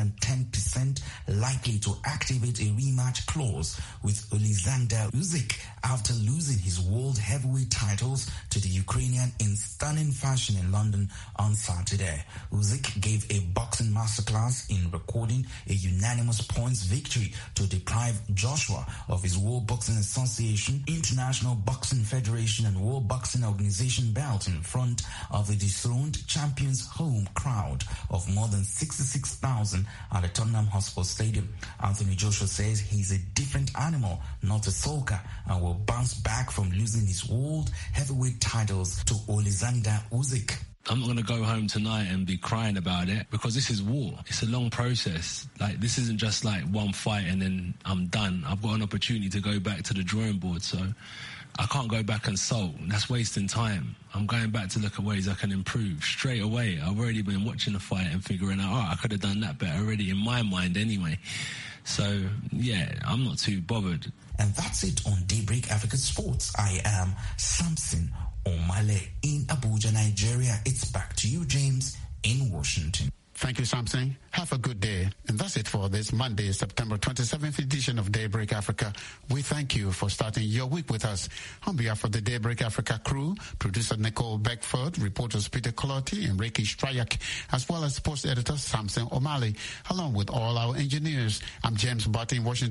110% likely to activate a rematch clause with Alexander Usyk after losing his world heavyweight titles to the Ukrainian in stunning fashion in London on Saturday. Usyk gave a boxing masterclass in recording a unanimous points victory to deprive Joshua of his World Boxing Association, International Boxing Federation and World Boxing Organization belt in front of the dethroned champion's home crowd of more than 66,000 at the Tottenham Hotspur Stadium. Anthony Joshua says he's a different animal, not a sulker, and will bounce back from losing his world heavyweight titles to Alexander Usyk. I'm not going to go home tonight and be crying about it because this is war. It's a long process. Like, this isn't just like one fight and then I'm done. I've got an opportunity to go back to the drawing board. So I can't go back and sulk. That's wasting time. I'm going back to look at ways I can improve straight away. I've already been watching the fight and figuring out, I could have done that better already in my mind anyway. So, yeah, I'm not too bothered. And that's it on Daybreak Africa Sports. I am Samson Omale in Abuja, Nigeria. It's back to you, James, in Washington. Thank you, Samson. Have a good day. And that's it for this Monday, September 27th edition of Daybreak Africa. We thank you for starting your week with us. On behalf of the Daybreak Africa crew, producer Nicole Beckford, reporters Peter Clotti and Reiki Strayak, as well as sports editor Samson O'Malley, along with all our engineers. I'm James Barton in Washington.